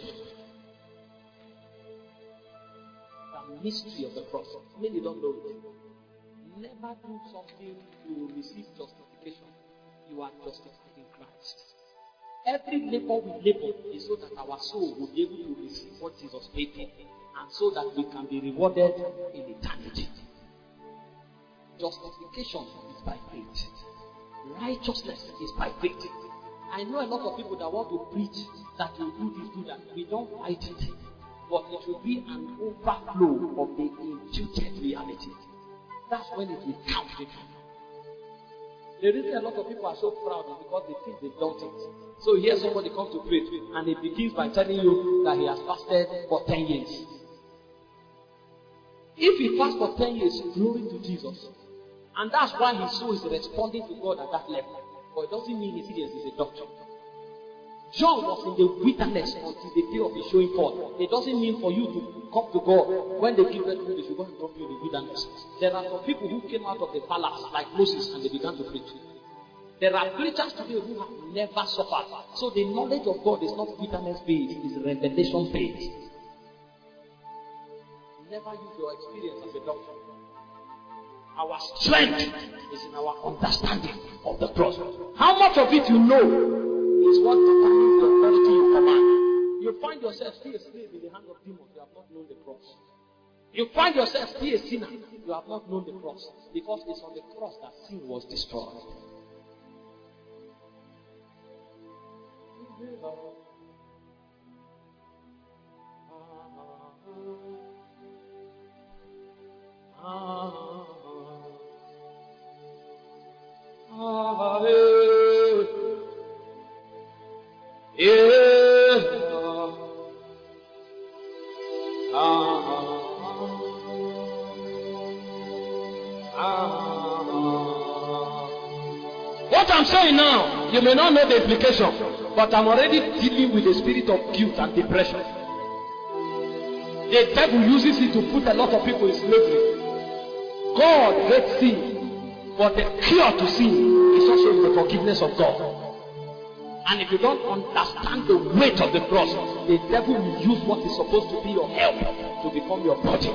The mystery of the cross. Many don't know it. Never do something to receive justification. You are justified in Christ. Every labor we labor is so that our soul will be able to receive what Jesus paid for. And so that we can be rewarded in eternity. Justification is by faith. Righteousness is by faith. I know a lot of people that want to preach that you do this, do that. We don't fight it. But it will be an overflow of the imputed reality. That's when it will count it. The reason a lot of people are so proud is because they think they've done it. So here somebody comes to preach and he begins by telling you that he has fasted for 10 years. If he fasts for 10 years, glory to Jesus. And that's why his soul is responding to God at that level. But it doesn't mean his ears is a doctor. John was in the wilderness until the day of his showing forth. It doesn't mean for you to come to God. When they give birth to you, they should go and drop you in the wilderness. There are some people who came out of the palace like Moses and they began to preach. There are preachers today who have never suffered. So the knowledge of God is not wilderness based, it is revelation based. Never use your experience as a doctor. Our strength is in our understanding of the cross. How much of it you know is what determines the authority you command. You find yourself still a slave in the hand of demons. You have not known the cross. You find yourself still a sinner. You have not known the cross. Because it's on the cross that sin was destroyed. What I'm saying now, you may not know the implication, but I'm already dealing with the spirit of guilt and depression. The devil uses it to put a lot of people in slavery. God hates sin, but the cure to sin is also in the forgiveness of God. And if you don't understand the weight of the cross, the devil will use what is supposed to be your help to become your body.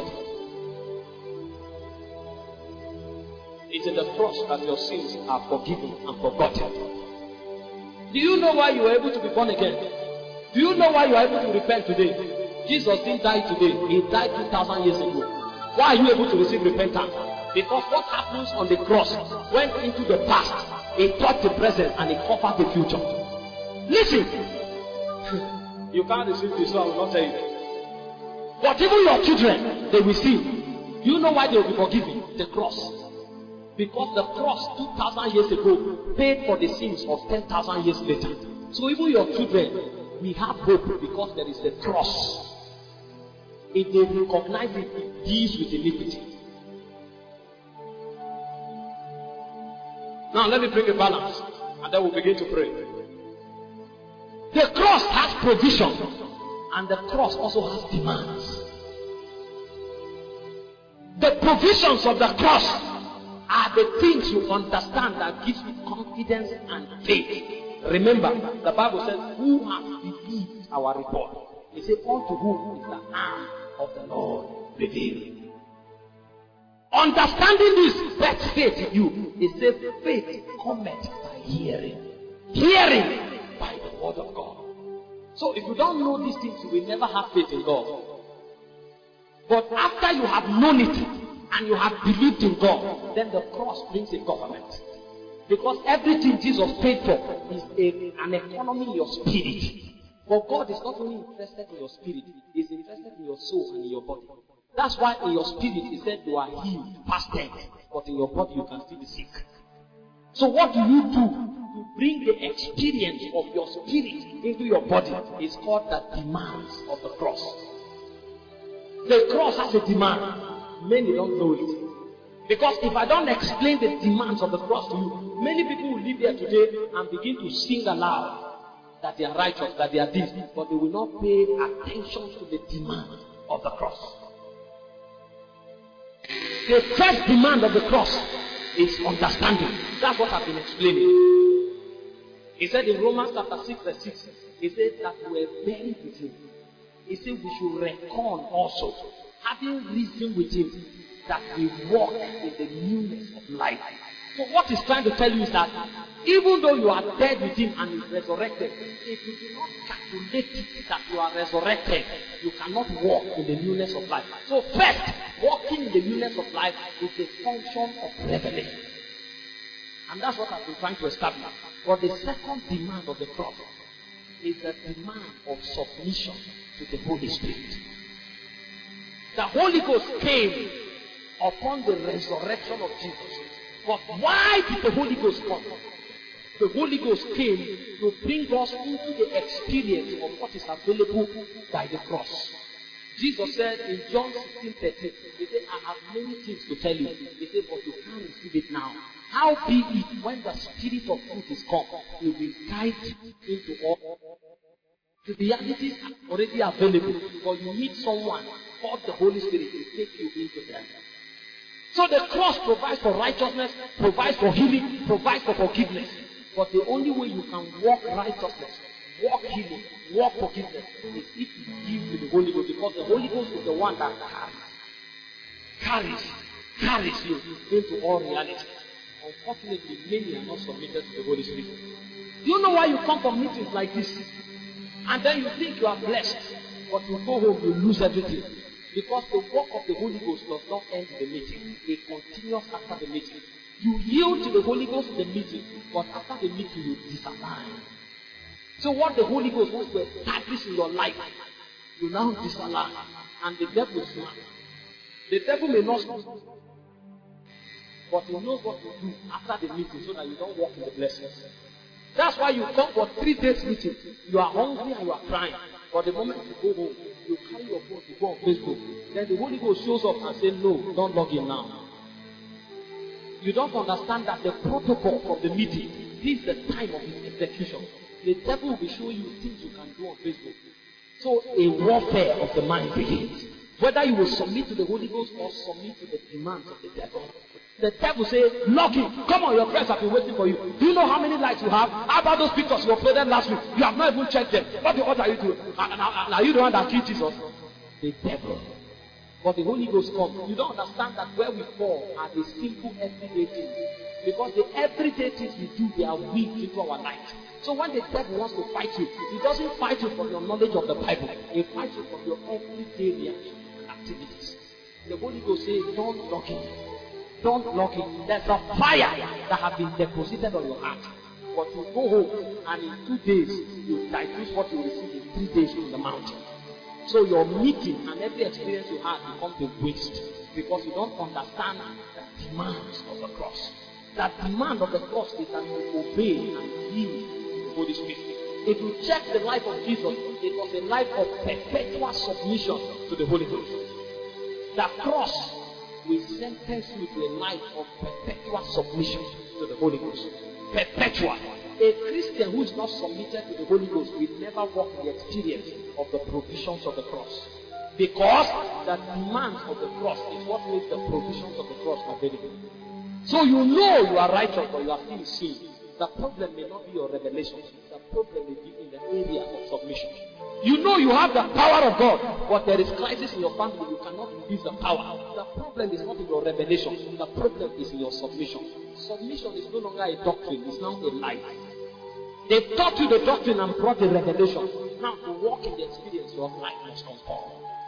It's in the cross that your sins are forgiven and forgotten. Do you know why you are able to be born again? Do you know why you are able to repent today? Jesus didn't die today. He died 2,000 years ago. Why are you able to receive repentance? Because what happens on the cross went into the past, it taught the present, and it covered the future. Listen, you can't receive this, so I will not tell you. But even your children, they will see. You know why they will be forgiven? The cross. Because the cross 2,000 years ago paid for the sins of 10,000 years later. So even your children, we have hope because there is the cross. If they recognize it, it deals with iniquity. Now let me bring a balance and then we'll begin to pray. The cross has provision and the cross also has demands. The provisions of the cross are the things you understand that gives you confidence and faith. Remember, the Bible says, who has believed our report? It says, unto whom is the arm of the Lord revealed. Understanding this best faith in you. It says faith cometh by hearing. Hearing by the word of God. So if you don't know these things, you will never have faith in God. But after you have known it and you have believed in God, then the cross brings a government. Because everything Jesus paid for is an economy in your spirit. But God is not only interested in your spirit, He is interested in your soul and in your body. That's why in your spirit He said you are healed, past tense, but in your body you can still be sick. So what do you do to bring the experience of your spirit into your body? It's called the demands of the cross. The cross has a demand. Many don't know it. Because if I don't explain the demands of the cross to you, many people will live here today and begin to sing aloud that they are righteous, that they are this, but they will not pay attention to the demand of the cross. The first demand of the cross is understanding. That's what I've been explaining. He said in Romans chapter 6 verse 6, he said that we were buried with Him. He said we should reckon also, having reason with Him, that we walk in the newness of life. So what he's trying to tell you is that even though you are dead with Him and He's resurrected, if you do not calculate it that you are resurrected, you cannot walk in the newness of life. So first, walking in the newness of life is a function of revelation. And that's what I've been trying to establish. But the second demand of the cross is the demand of submission to the Holy Spirit. The Holy Ghost came upon the resurrection of Jesus. But why did the Holy Ghost come? The Holy Ghost came to bring us into the experience of what is available by the cross. Jesus said in John 16:13, He said, I have many things to tell you. He said, but you can't receive it now. How be it when the Spirit of truth is come, He will guide you into all. The realities are already available, but you need someone called the Holy Spirit to take you into them. So the cross provides for righteousness, provides for healing, provides for forgiveness. But the only way you can walk righteousness, walk healing, walk forgiveness is if you give to the Holy Ghost. Because the Holy Ghost is the one that carries you into all reality. Unfortunately, many are not submitted to the Holy Spirit. Do you know why you come for meetings like this? And then you think you are blessed, but you go home, you lose everything. Because the work of the Holy Ghost does not end in the meeting. It continues after the meeting. You yield to the Holy Ghost in the meeting, but after the meeting you disalign. So what the Holy Ghost wants to establish in your life, you now disalign. And the devil is mad. The devil may not speak, but he knows what to do after the meeting so that you don't walk in the blessings. That's why you come for 3 days meeting. You are hungry and you are crying. But the moment you go home, you carry your phone to go on Facebook. Then the Holy Ghost shows up and says, no, don't log in now. You don't understand that the protocol from the meeting, this is the time of its execution. The devil will be showing you things you can do on Facebook. So a warfare of the mind begins. Whether you will submit to the Holy Ghost or submit to the demands of the devil. The devil says, log in. Come on, your friends have been waiting for you. Do you know how many likes you have? How about those pictures you uploaded last week? You have not even checked them. What are you doing? Are you the one that killed Jesus? The devil. But the Holy Ghost comes. You don't understand that where we fall are the simple everyday things. Because the everyday things we do, they are weak into our life. So when the devil wants to fight you, he doesn't fight you from your knowledge of the Bible. He fights you from your everyday reaction and activities. The Holy Ghost says, don't log in. Don't log in. There's a fire that has been deposited on your heart. But you go home and in 2 days, you digest what you receive in 3 days from the mountain. So your meeting and every experience you had becomes a waste. Because you don't understand the demands of the cross. That demand of the cross is that you obey and yield to the Holy Spirit. If you check the life of Jesus, it was a life of perpetual submission to the Holy Ghost. The cross will sentence you to a life of perpetual submission to the Holy Ghost. Perpetual. A Christian who is not submitted to the Holy Ghost will never walk in the experience of the provisions of the cross. Because the demands of the cross is what makes the provisions of the cross available. So you know you are righteous, but you are still in sin. The problem may not be your revelation. The problem may be in the area of submission. You know you have the power of God, but there is crisis in your family. You cannot release the power. The problem is not in your revelation. The problem is in your submission. Submission is no longer a doctrine. It's now a life. They taught you the doctrine and brought the revelation. Now to walk in the experience, your life must conform.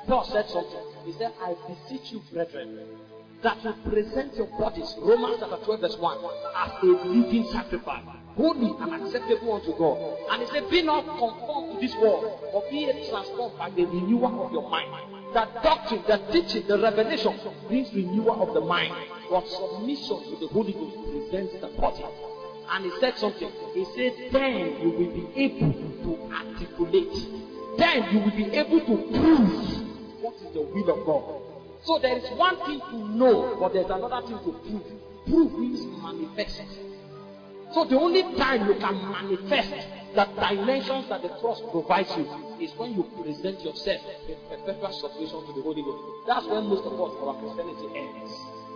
Paul said something. He said, I beseech you, brethren, that you present your bodies, Romans chapter 12, verse 1, as a living sacrifice, holy and acceptable unto God. And he said, be not conformed to this world, but be transformed by the renewal of your mind. That doctrine, the teaching, the revelation brings renewal of the mind. But submission to the Holy Ghost presents the body. And he said something. He said, then you will be able to articulate. Then you will be able to prove what is the will of God. So there is one thing to know, but there's another thing to prove. Prove means manifest. So the only time you can manifest the dimensions that the cross provides you is when you present yourself in perpetual submission to the Holy Ghost. That's when most of us, our Christianity ends.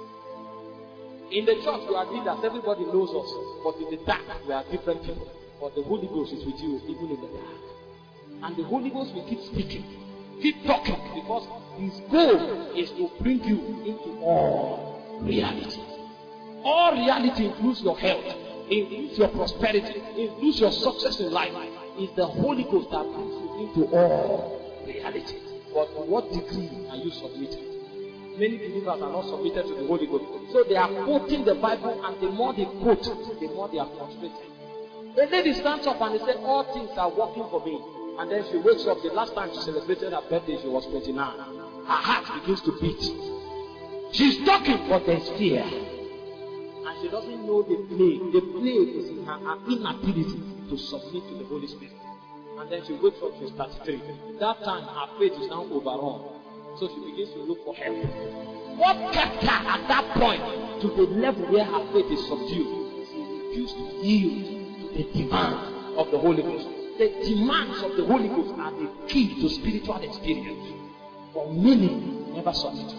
In the church, we are leaders, everybody knows us, but in the dark, we are different people. But the Holy Ghost is with you, even in the dark. And the Holy Ghost will keep speaking, keep talking, because his goal is to bring you into all reality. All reality includes your health, includes your prosperity, includes your success in life. It's the Holy Ghost that brings you into all reality. But to what degree are you submitted? Many believers are not submitted to the Holy Ghost. So they are quoting the Bible, and the more they quote, the more they are frustrated. A lady stands up and they say, all things are working for me. And then she wakes up. The last time she celebrated her birthday, she was 29. Her heart begins to beat. She's talking, but there's fear. And she doesn't know the plague. The plague is in her inability to submit to the Holy Spirit. And then she wakes up, she's 33. That time, her faith is now overrun. So she begins to look for help. What kept her at that point to the level where her faith is subdued? She refused to yield to the demand of the Holy Ghost. The demands of the Holy Ghost are the key to spiritual experience. But many never submit to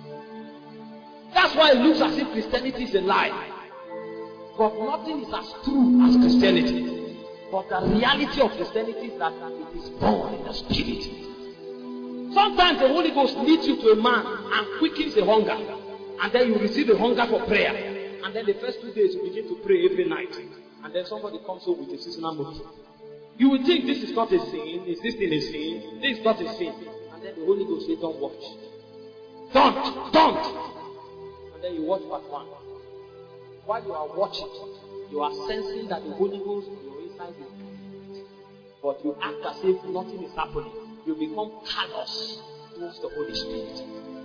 them. That's why it looks as if Christianity is a lie. But nothing is as true as Christianity. But the reality of Christianity is that it is born in the spirit. Sometimes the Holy Ghost leads you to a man and quickens the hunger. And then you receive a hunger for prayer. And then the first 2 days you begin to pray every night. And then somebody comes up with a seasonal movie. You will think this is not a sin. Is this thing a sin? This is not a sin. And then the Holy Ghost says, don't watch. Don't. And then you watch part 1. While you are watching, you are sensing that the Holy Ghost on your inside is coming. But you act as if nothing is happening. You become callous towards the Holy Spirit.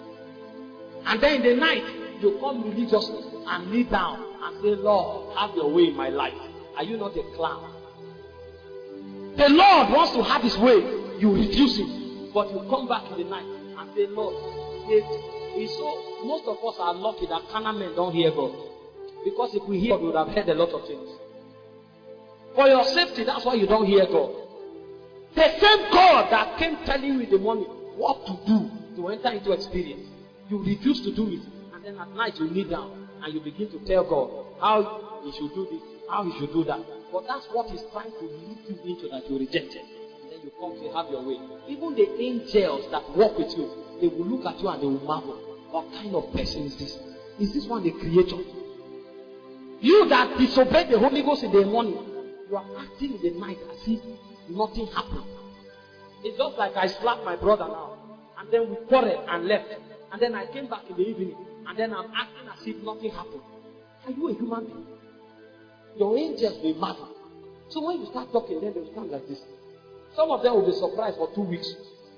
And then in the night, you come religiously and kneel down and say, Lord, have your way in my life. Are you not a clown? The Lord wants to have his way. You refuse him. But you come back in the night and say, Lord, so most of us are lucky that carnal men don't hear God. Because if we hear God, we would have heard a lot of things. For your safety, that's why you don't hear God. The same God that came telling you in the morning what to do to enter into experience, you refuse to do it. And then at night you kneel down and you begin to tell God how he should do this, how he should do that. But that's what he's trying to lead you into, that you reject it. And then you come to have your way. Even the angels that walk with you, they will look at you and they will marvel. What kind of person is this? Is this one the creator? You that disobeyed the Holy Ghost in the morning, you are acting in the night as if nothing happened. It's just like I slapped my brother now, and then we quarreled and left, and then I came back in the evening, and then I'm acting as if nothing happened. Are you a human being? Your angels will marvel. So when you start talking, then they'll stand like this. Some of them will be surprised for 2 weeks.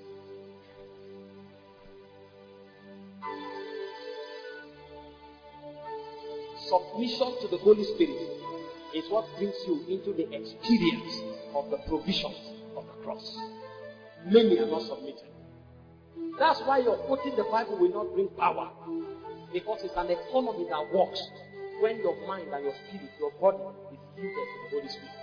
Submission to the Holy Spirit is what brings you into the experience of the provisions of the cross. Many are not submitted. That's why your quoting the Bible will not bring power. Because it's an economy that works when your mind and your spirit, your body is yielded to the Holy Spirit.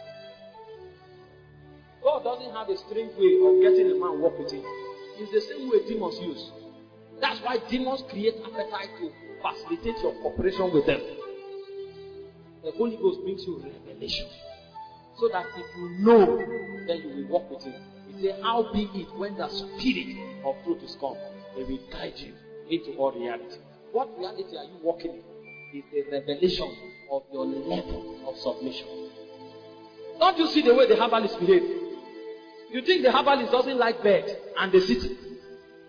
God doesn't have a strange way of getting a man walk with him. It's the same way demons use. That's why demons create appetite to facilitate your cooperation with them. The Holy Ghost brings you revelation. So that if you know, then you will walk with him. He said, how be it when the Spirit of truth is come, he will guide you into all reality. What reality are you walking in? Is the revelation of your level of submission. Don't you see the way the herbalist behave? You think the herbalist doesn't like birds and the city?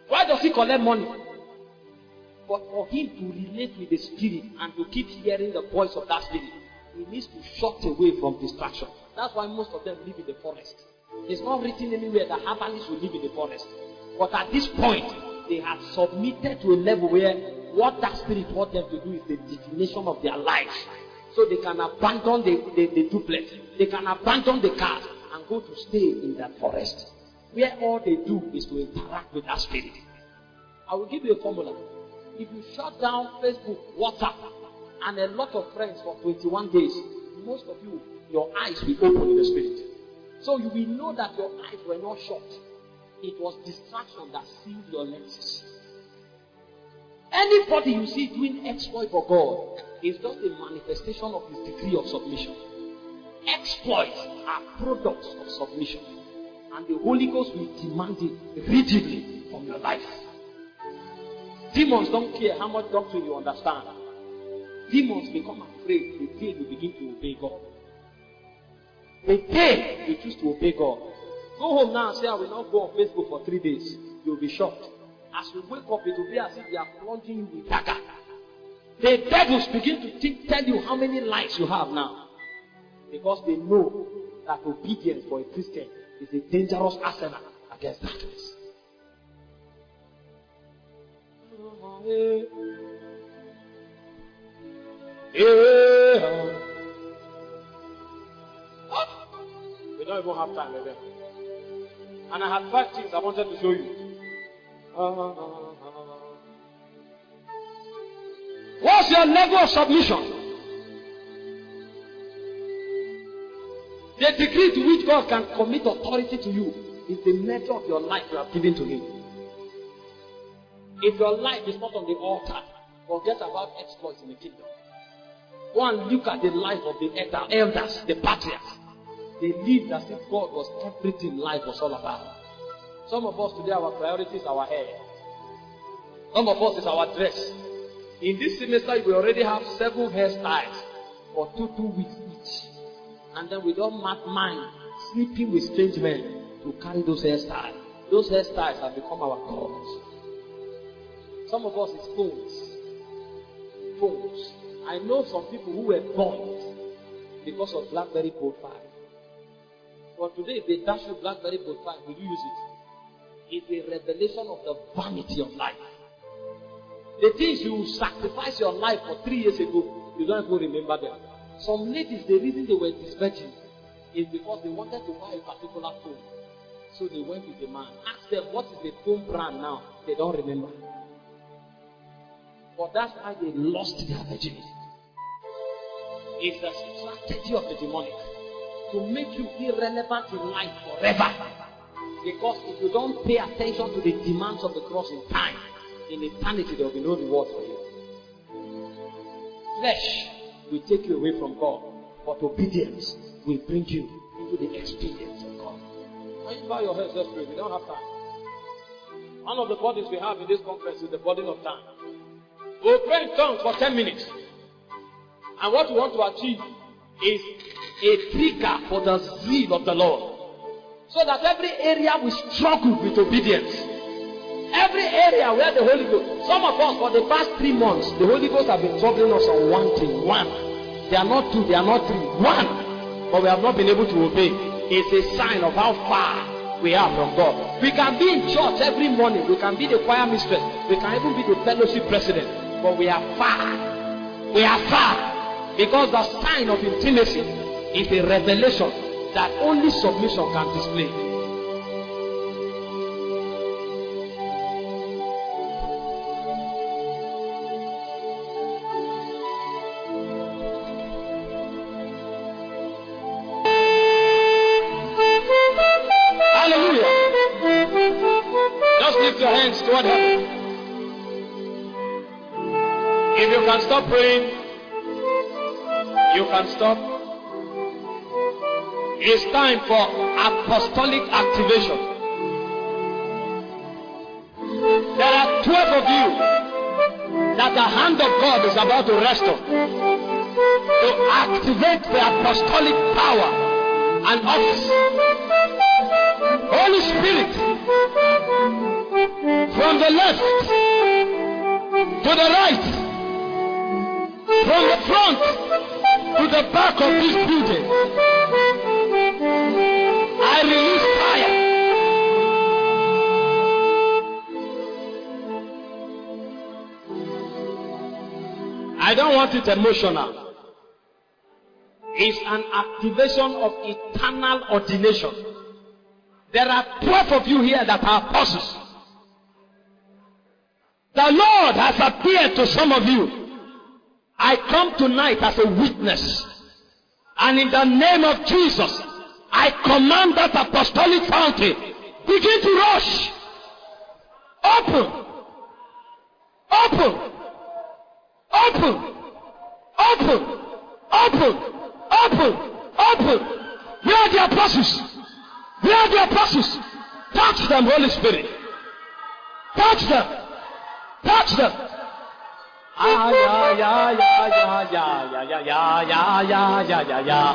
Why does he collect money? But for him to relate with the spirit and to keep hearing the voice of that spirit, he needs to shut away from distraction. That's why most of them live in the forest. It's not written anywhere that herbalists will live in the forest. But at this point, they have submitted to a level where what that spirit wants them to do is the definition of their lives. So they can abandon the duplex, they can abandon the car and go to stay in that forest, where all they do is to interact with that spirit. I will give you a formula. If you shut down Facebook, WhatsApp, and a lot of friends for 21 days, most of you, your eyes will open in the spirit. So you will know that your eyes were not shut. It was distraction that sealed your lenses. Anybody you see doing exploit for God is just a manifestation of his degree of submission. Exploits are products of submission. And the Holy Ghost will demand it rigidly from your life. Demons don't care how much doctrine you understand. Demons become afraid the day you begin to obey God. The day you choose to obey God. Go home now and say, I will not go on Facebook for 3 days. You'll be shocked. As you wake up, it will be as if they are plunging you with dagger. The devils begin to tell you how many lives you have now. Because they know that obedience for a Christian is a dangerous arsenal against darkness. We don't even have time again. And I had 5 things I wanted to show you. What's your level of submission? The degree to which God can commit authority to you is the measure of your life you have given to Him. If your life is not on the altar, forget about exploits in the kingdom. Go and look at the life of the elders, the patriarchs. They lived as if God was everything life was all about. Some of us today, our priority is our hair. Some of us is our dress. In this semester, we already have 7 hairstyles for 2 weeks each. And then we don't mind sleeping with strange men to carry those hairstyles. Those hairstyles have become our gods. Some of us is phones. Phones. I know some people who were born because of BlackBerry Bold 5. But today, if they dash you BlackBerry Bold 5, will you use it? It's a revelation of the vanity of life. The things you sacrificed your life for 3 years ago, you don't even remember them. Some ladies, the reason they were disvirgin is because they wanted to buy a particular phone. So they went with the man. Ask them, what is the phone brand now? They don't remember. But that's why they lost their virginity. It's the strategy of the demonic to make you irrelevant in life forever. Because if you don't pay attention to the demands of the cross in time, in eternity there will be no reward for you. Flesh will take you away from God, but obedience will bring you into the experience of God. When you bow your heads, let's pray. We don't have time. One of the burdens we have in this conference is the burden of time. We'll pray in tongues for 10 minutes. And what we want to achieve is a trigger for the zeal of the Lord. So that every area we struggle with obedience. Every area where the Holy Ghost, some of us for the past 3 months, the Holy Ghost have been troubling us on one thing. One. They are not 2, they are not 3. One. But we have not been able to obey. It's a sign of how far we are from God. We can be in church every morning. We can be the choir mistress. We can even be the fellowship president. But we are far. We are far. Because the sign of intimacy is a revelation that only submission can display. Your hands toward heaven. If you can stop praying, you can stop. It's time for apostolic activation. There are 12 of you that the hand of God is about to rest on to activate the apostolic power and office. Holy Spirit, From the left to the right, from the front to the back of this building, I release fire. I don't want it emotional. It's an activation of eternal ordination. There are 12 of you here that are apostles. The Lord has appeared to some of you. I come tonight as a witness. And in the name of Jesus, I command that apostolic fountain, begin to rush. Open. Open. Open. Open. Open. Open. Open. Where are the apostles? Where are the apostles? Touch them, Holy Spirit. Touch them. Touch them. Ah, yeah, yeah, yeah, yeah, yeah, yeah, yeah, yeah, yeah, yeah, yeah, yeah.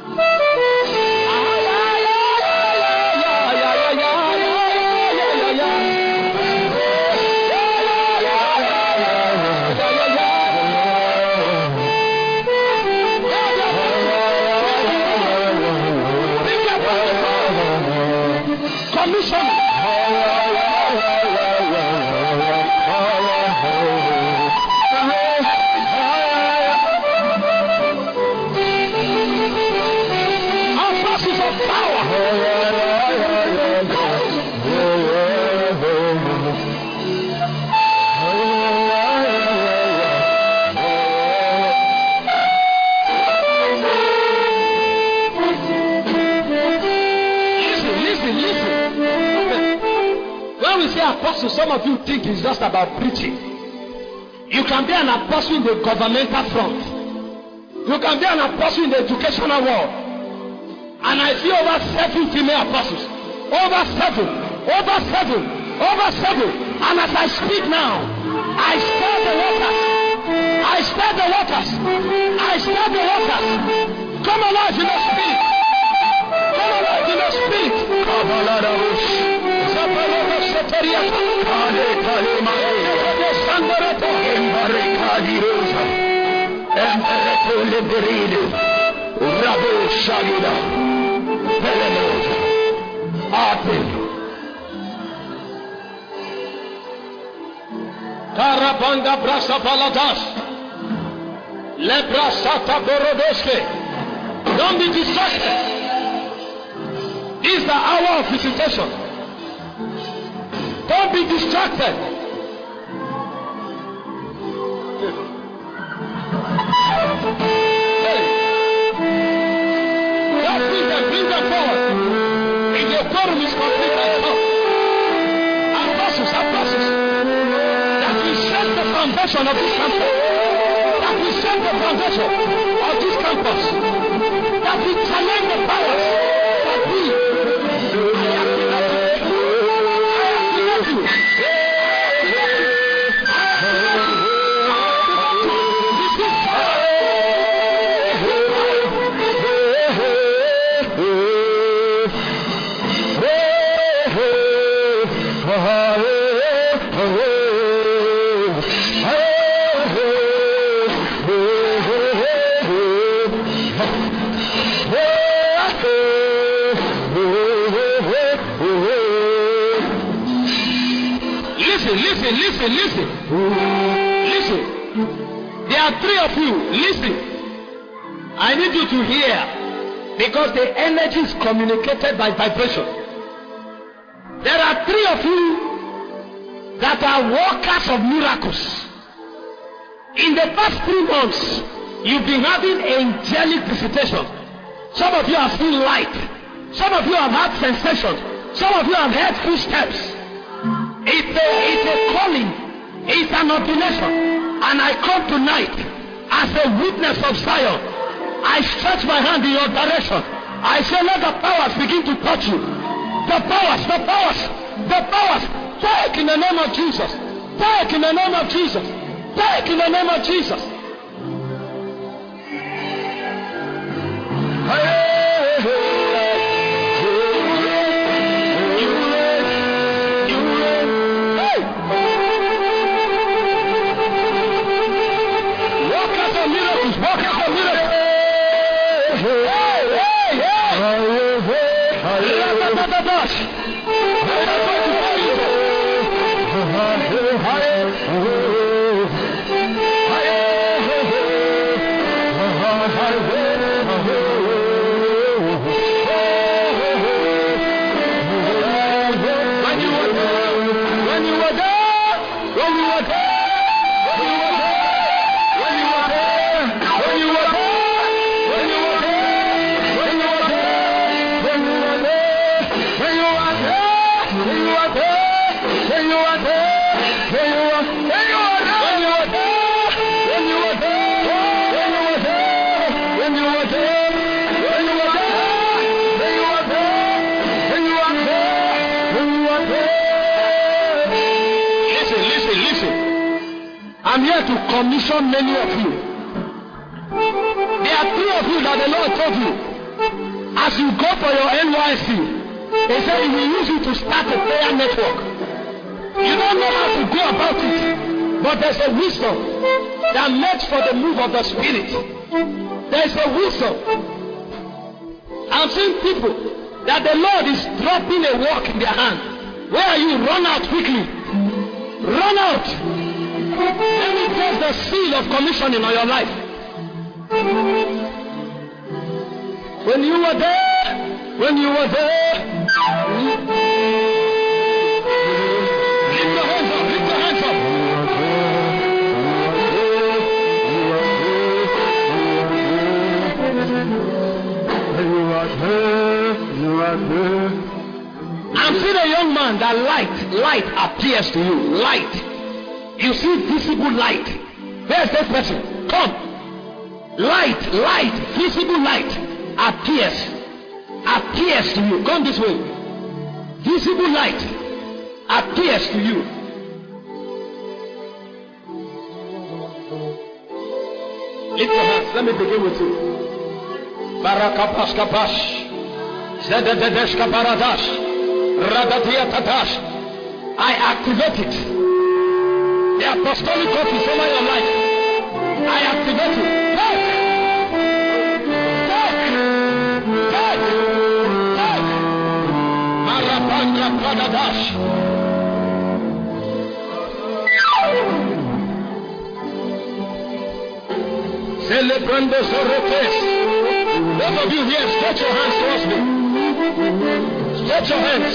Apostle, some of you think it's just about preaching. You can be an apostle in the governmental front. You can be an apostle in the educational world. And I see over 7 female apostles. Over 7. Over 7. Over 7. And as I speak now, I stir the waters. I stir the waters. I stir the waters. Come alive in the spirit. Come alive in the spirit. Come alive. Karabanga brasa paladas. Lebrasata borodoske. Don't be distracted. This is the hour of visitation. Don't be distracted. Hey. Just bring them forward. If your quorum is complete, I come. Apostles. That we set the foundation of this campus. That we set the foundation of this campus. That we challenge the powers. That we Listen. There are 3 of you. Listen. I need you to hear, because the energy is communicated by vibration. There are 3 of you that are workers of miracles. In the past 3 months, you've been having angelic visitation. Some of you have seen light. Some of you have had sensation. Some of you have heard footsteps. It's a calling. It's an ordination. And I come tonight as a witness of Zion. I stretch my hand in your direction. I say, let the powers begin to touch you. The powers. Take in the name of Jesus. Take in the name of Jesus. Take in the name of Jesus. I'm here to commission many of you. There are 3 of you that the Lord told you. As you go for your NYC, He said He will use you to start a prayer network. You don't know how to go about it, but there's a wisdom that makes for the move of the Spirit. There's a wisdom. I'm seeing people that the Lord is dropping a work in their hand. Where are you? Run out quickly. Run out. Let me place the seal of commissioning on your life. When you were there, lift your hands up, lift your hands up. I'm seeing a young man that light appears to you. Light. You see visible light. Where's that person? Come. Light, visible light appears to you. Come this way. Visible light appears to you. Lift your hands. Let me begin with you. Barakapash kapash. Zedededesh kaparadash. Radatiatatash. I activate it. The apostolic office over your life. I activate it. Take. Marapanga Pradadash. Celebrando Sorotes. Those of you here, stretch your hands towards me. Stretch your hands.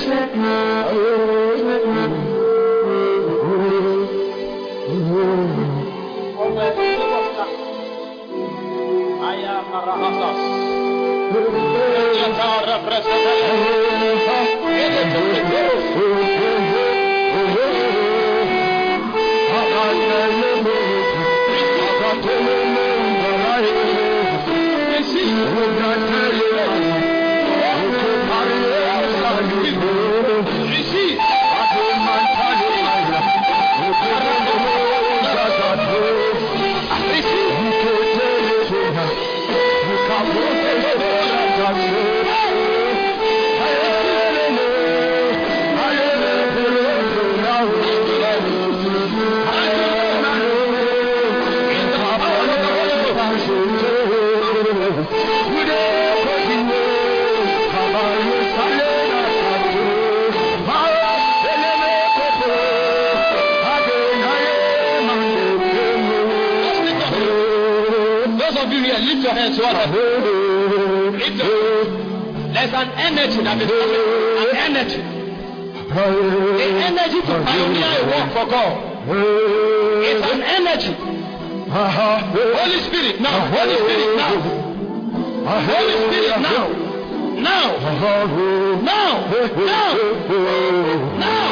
There's an energy that is coming. An energy. The energy to pioneer a work for God. It's an energy. Holy Spirit now. Holy Spirit now. Holy Spirit now. Now. Now. Now. Now.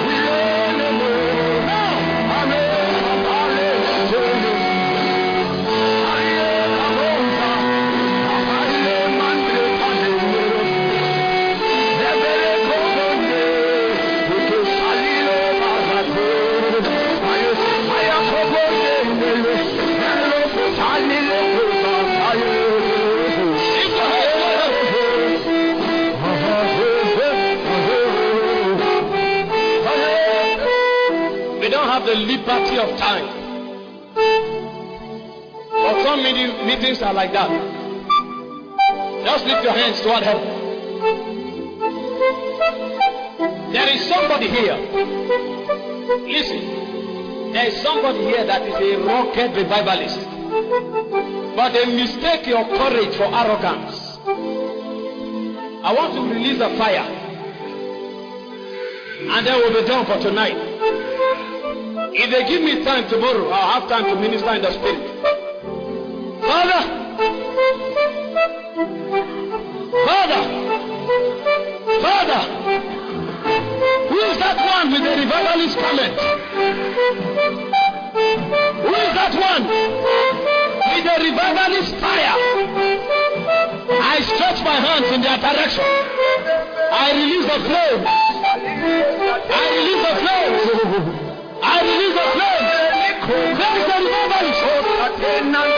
The liberty of time. But some meetings are like that. Just lift your hands toward heaven. There is somebody here. Listen. There is somebody here that is a rocket revivalist. But they mistake your courage for arrogance. I want to release a fire. And then we'll be done for tonight. If they give me time tomorrow, I'll have time to minister in the spirit. Father, who is that one with the revivalist talent? Who is that one with the revivalist fire? I stretch my hands in their direction. I release the flame. I release the flame. I release the flame. There is the revivalist.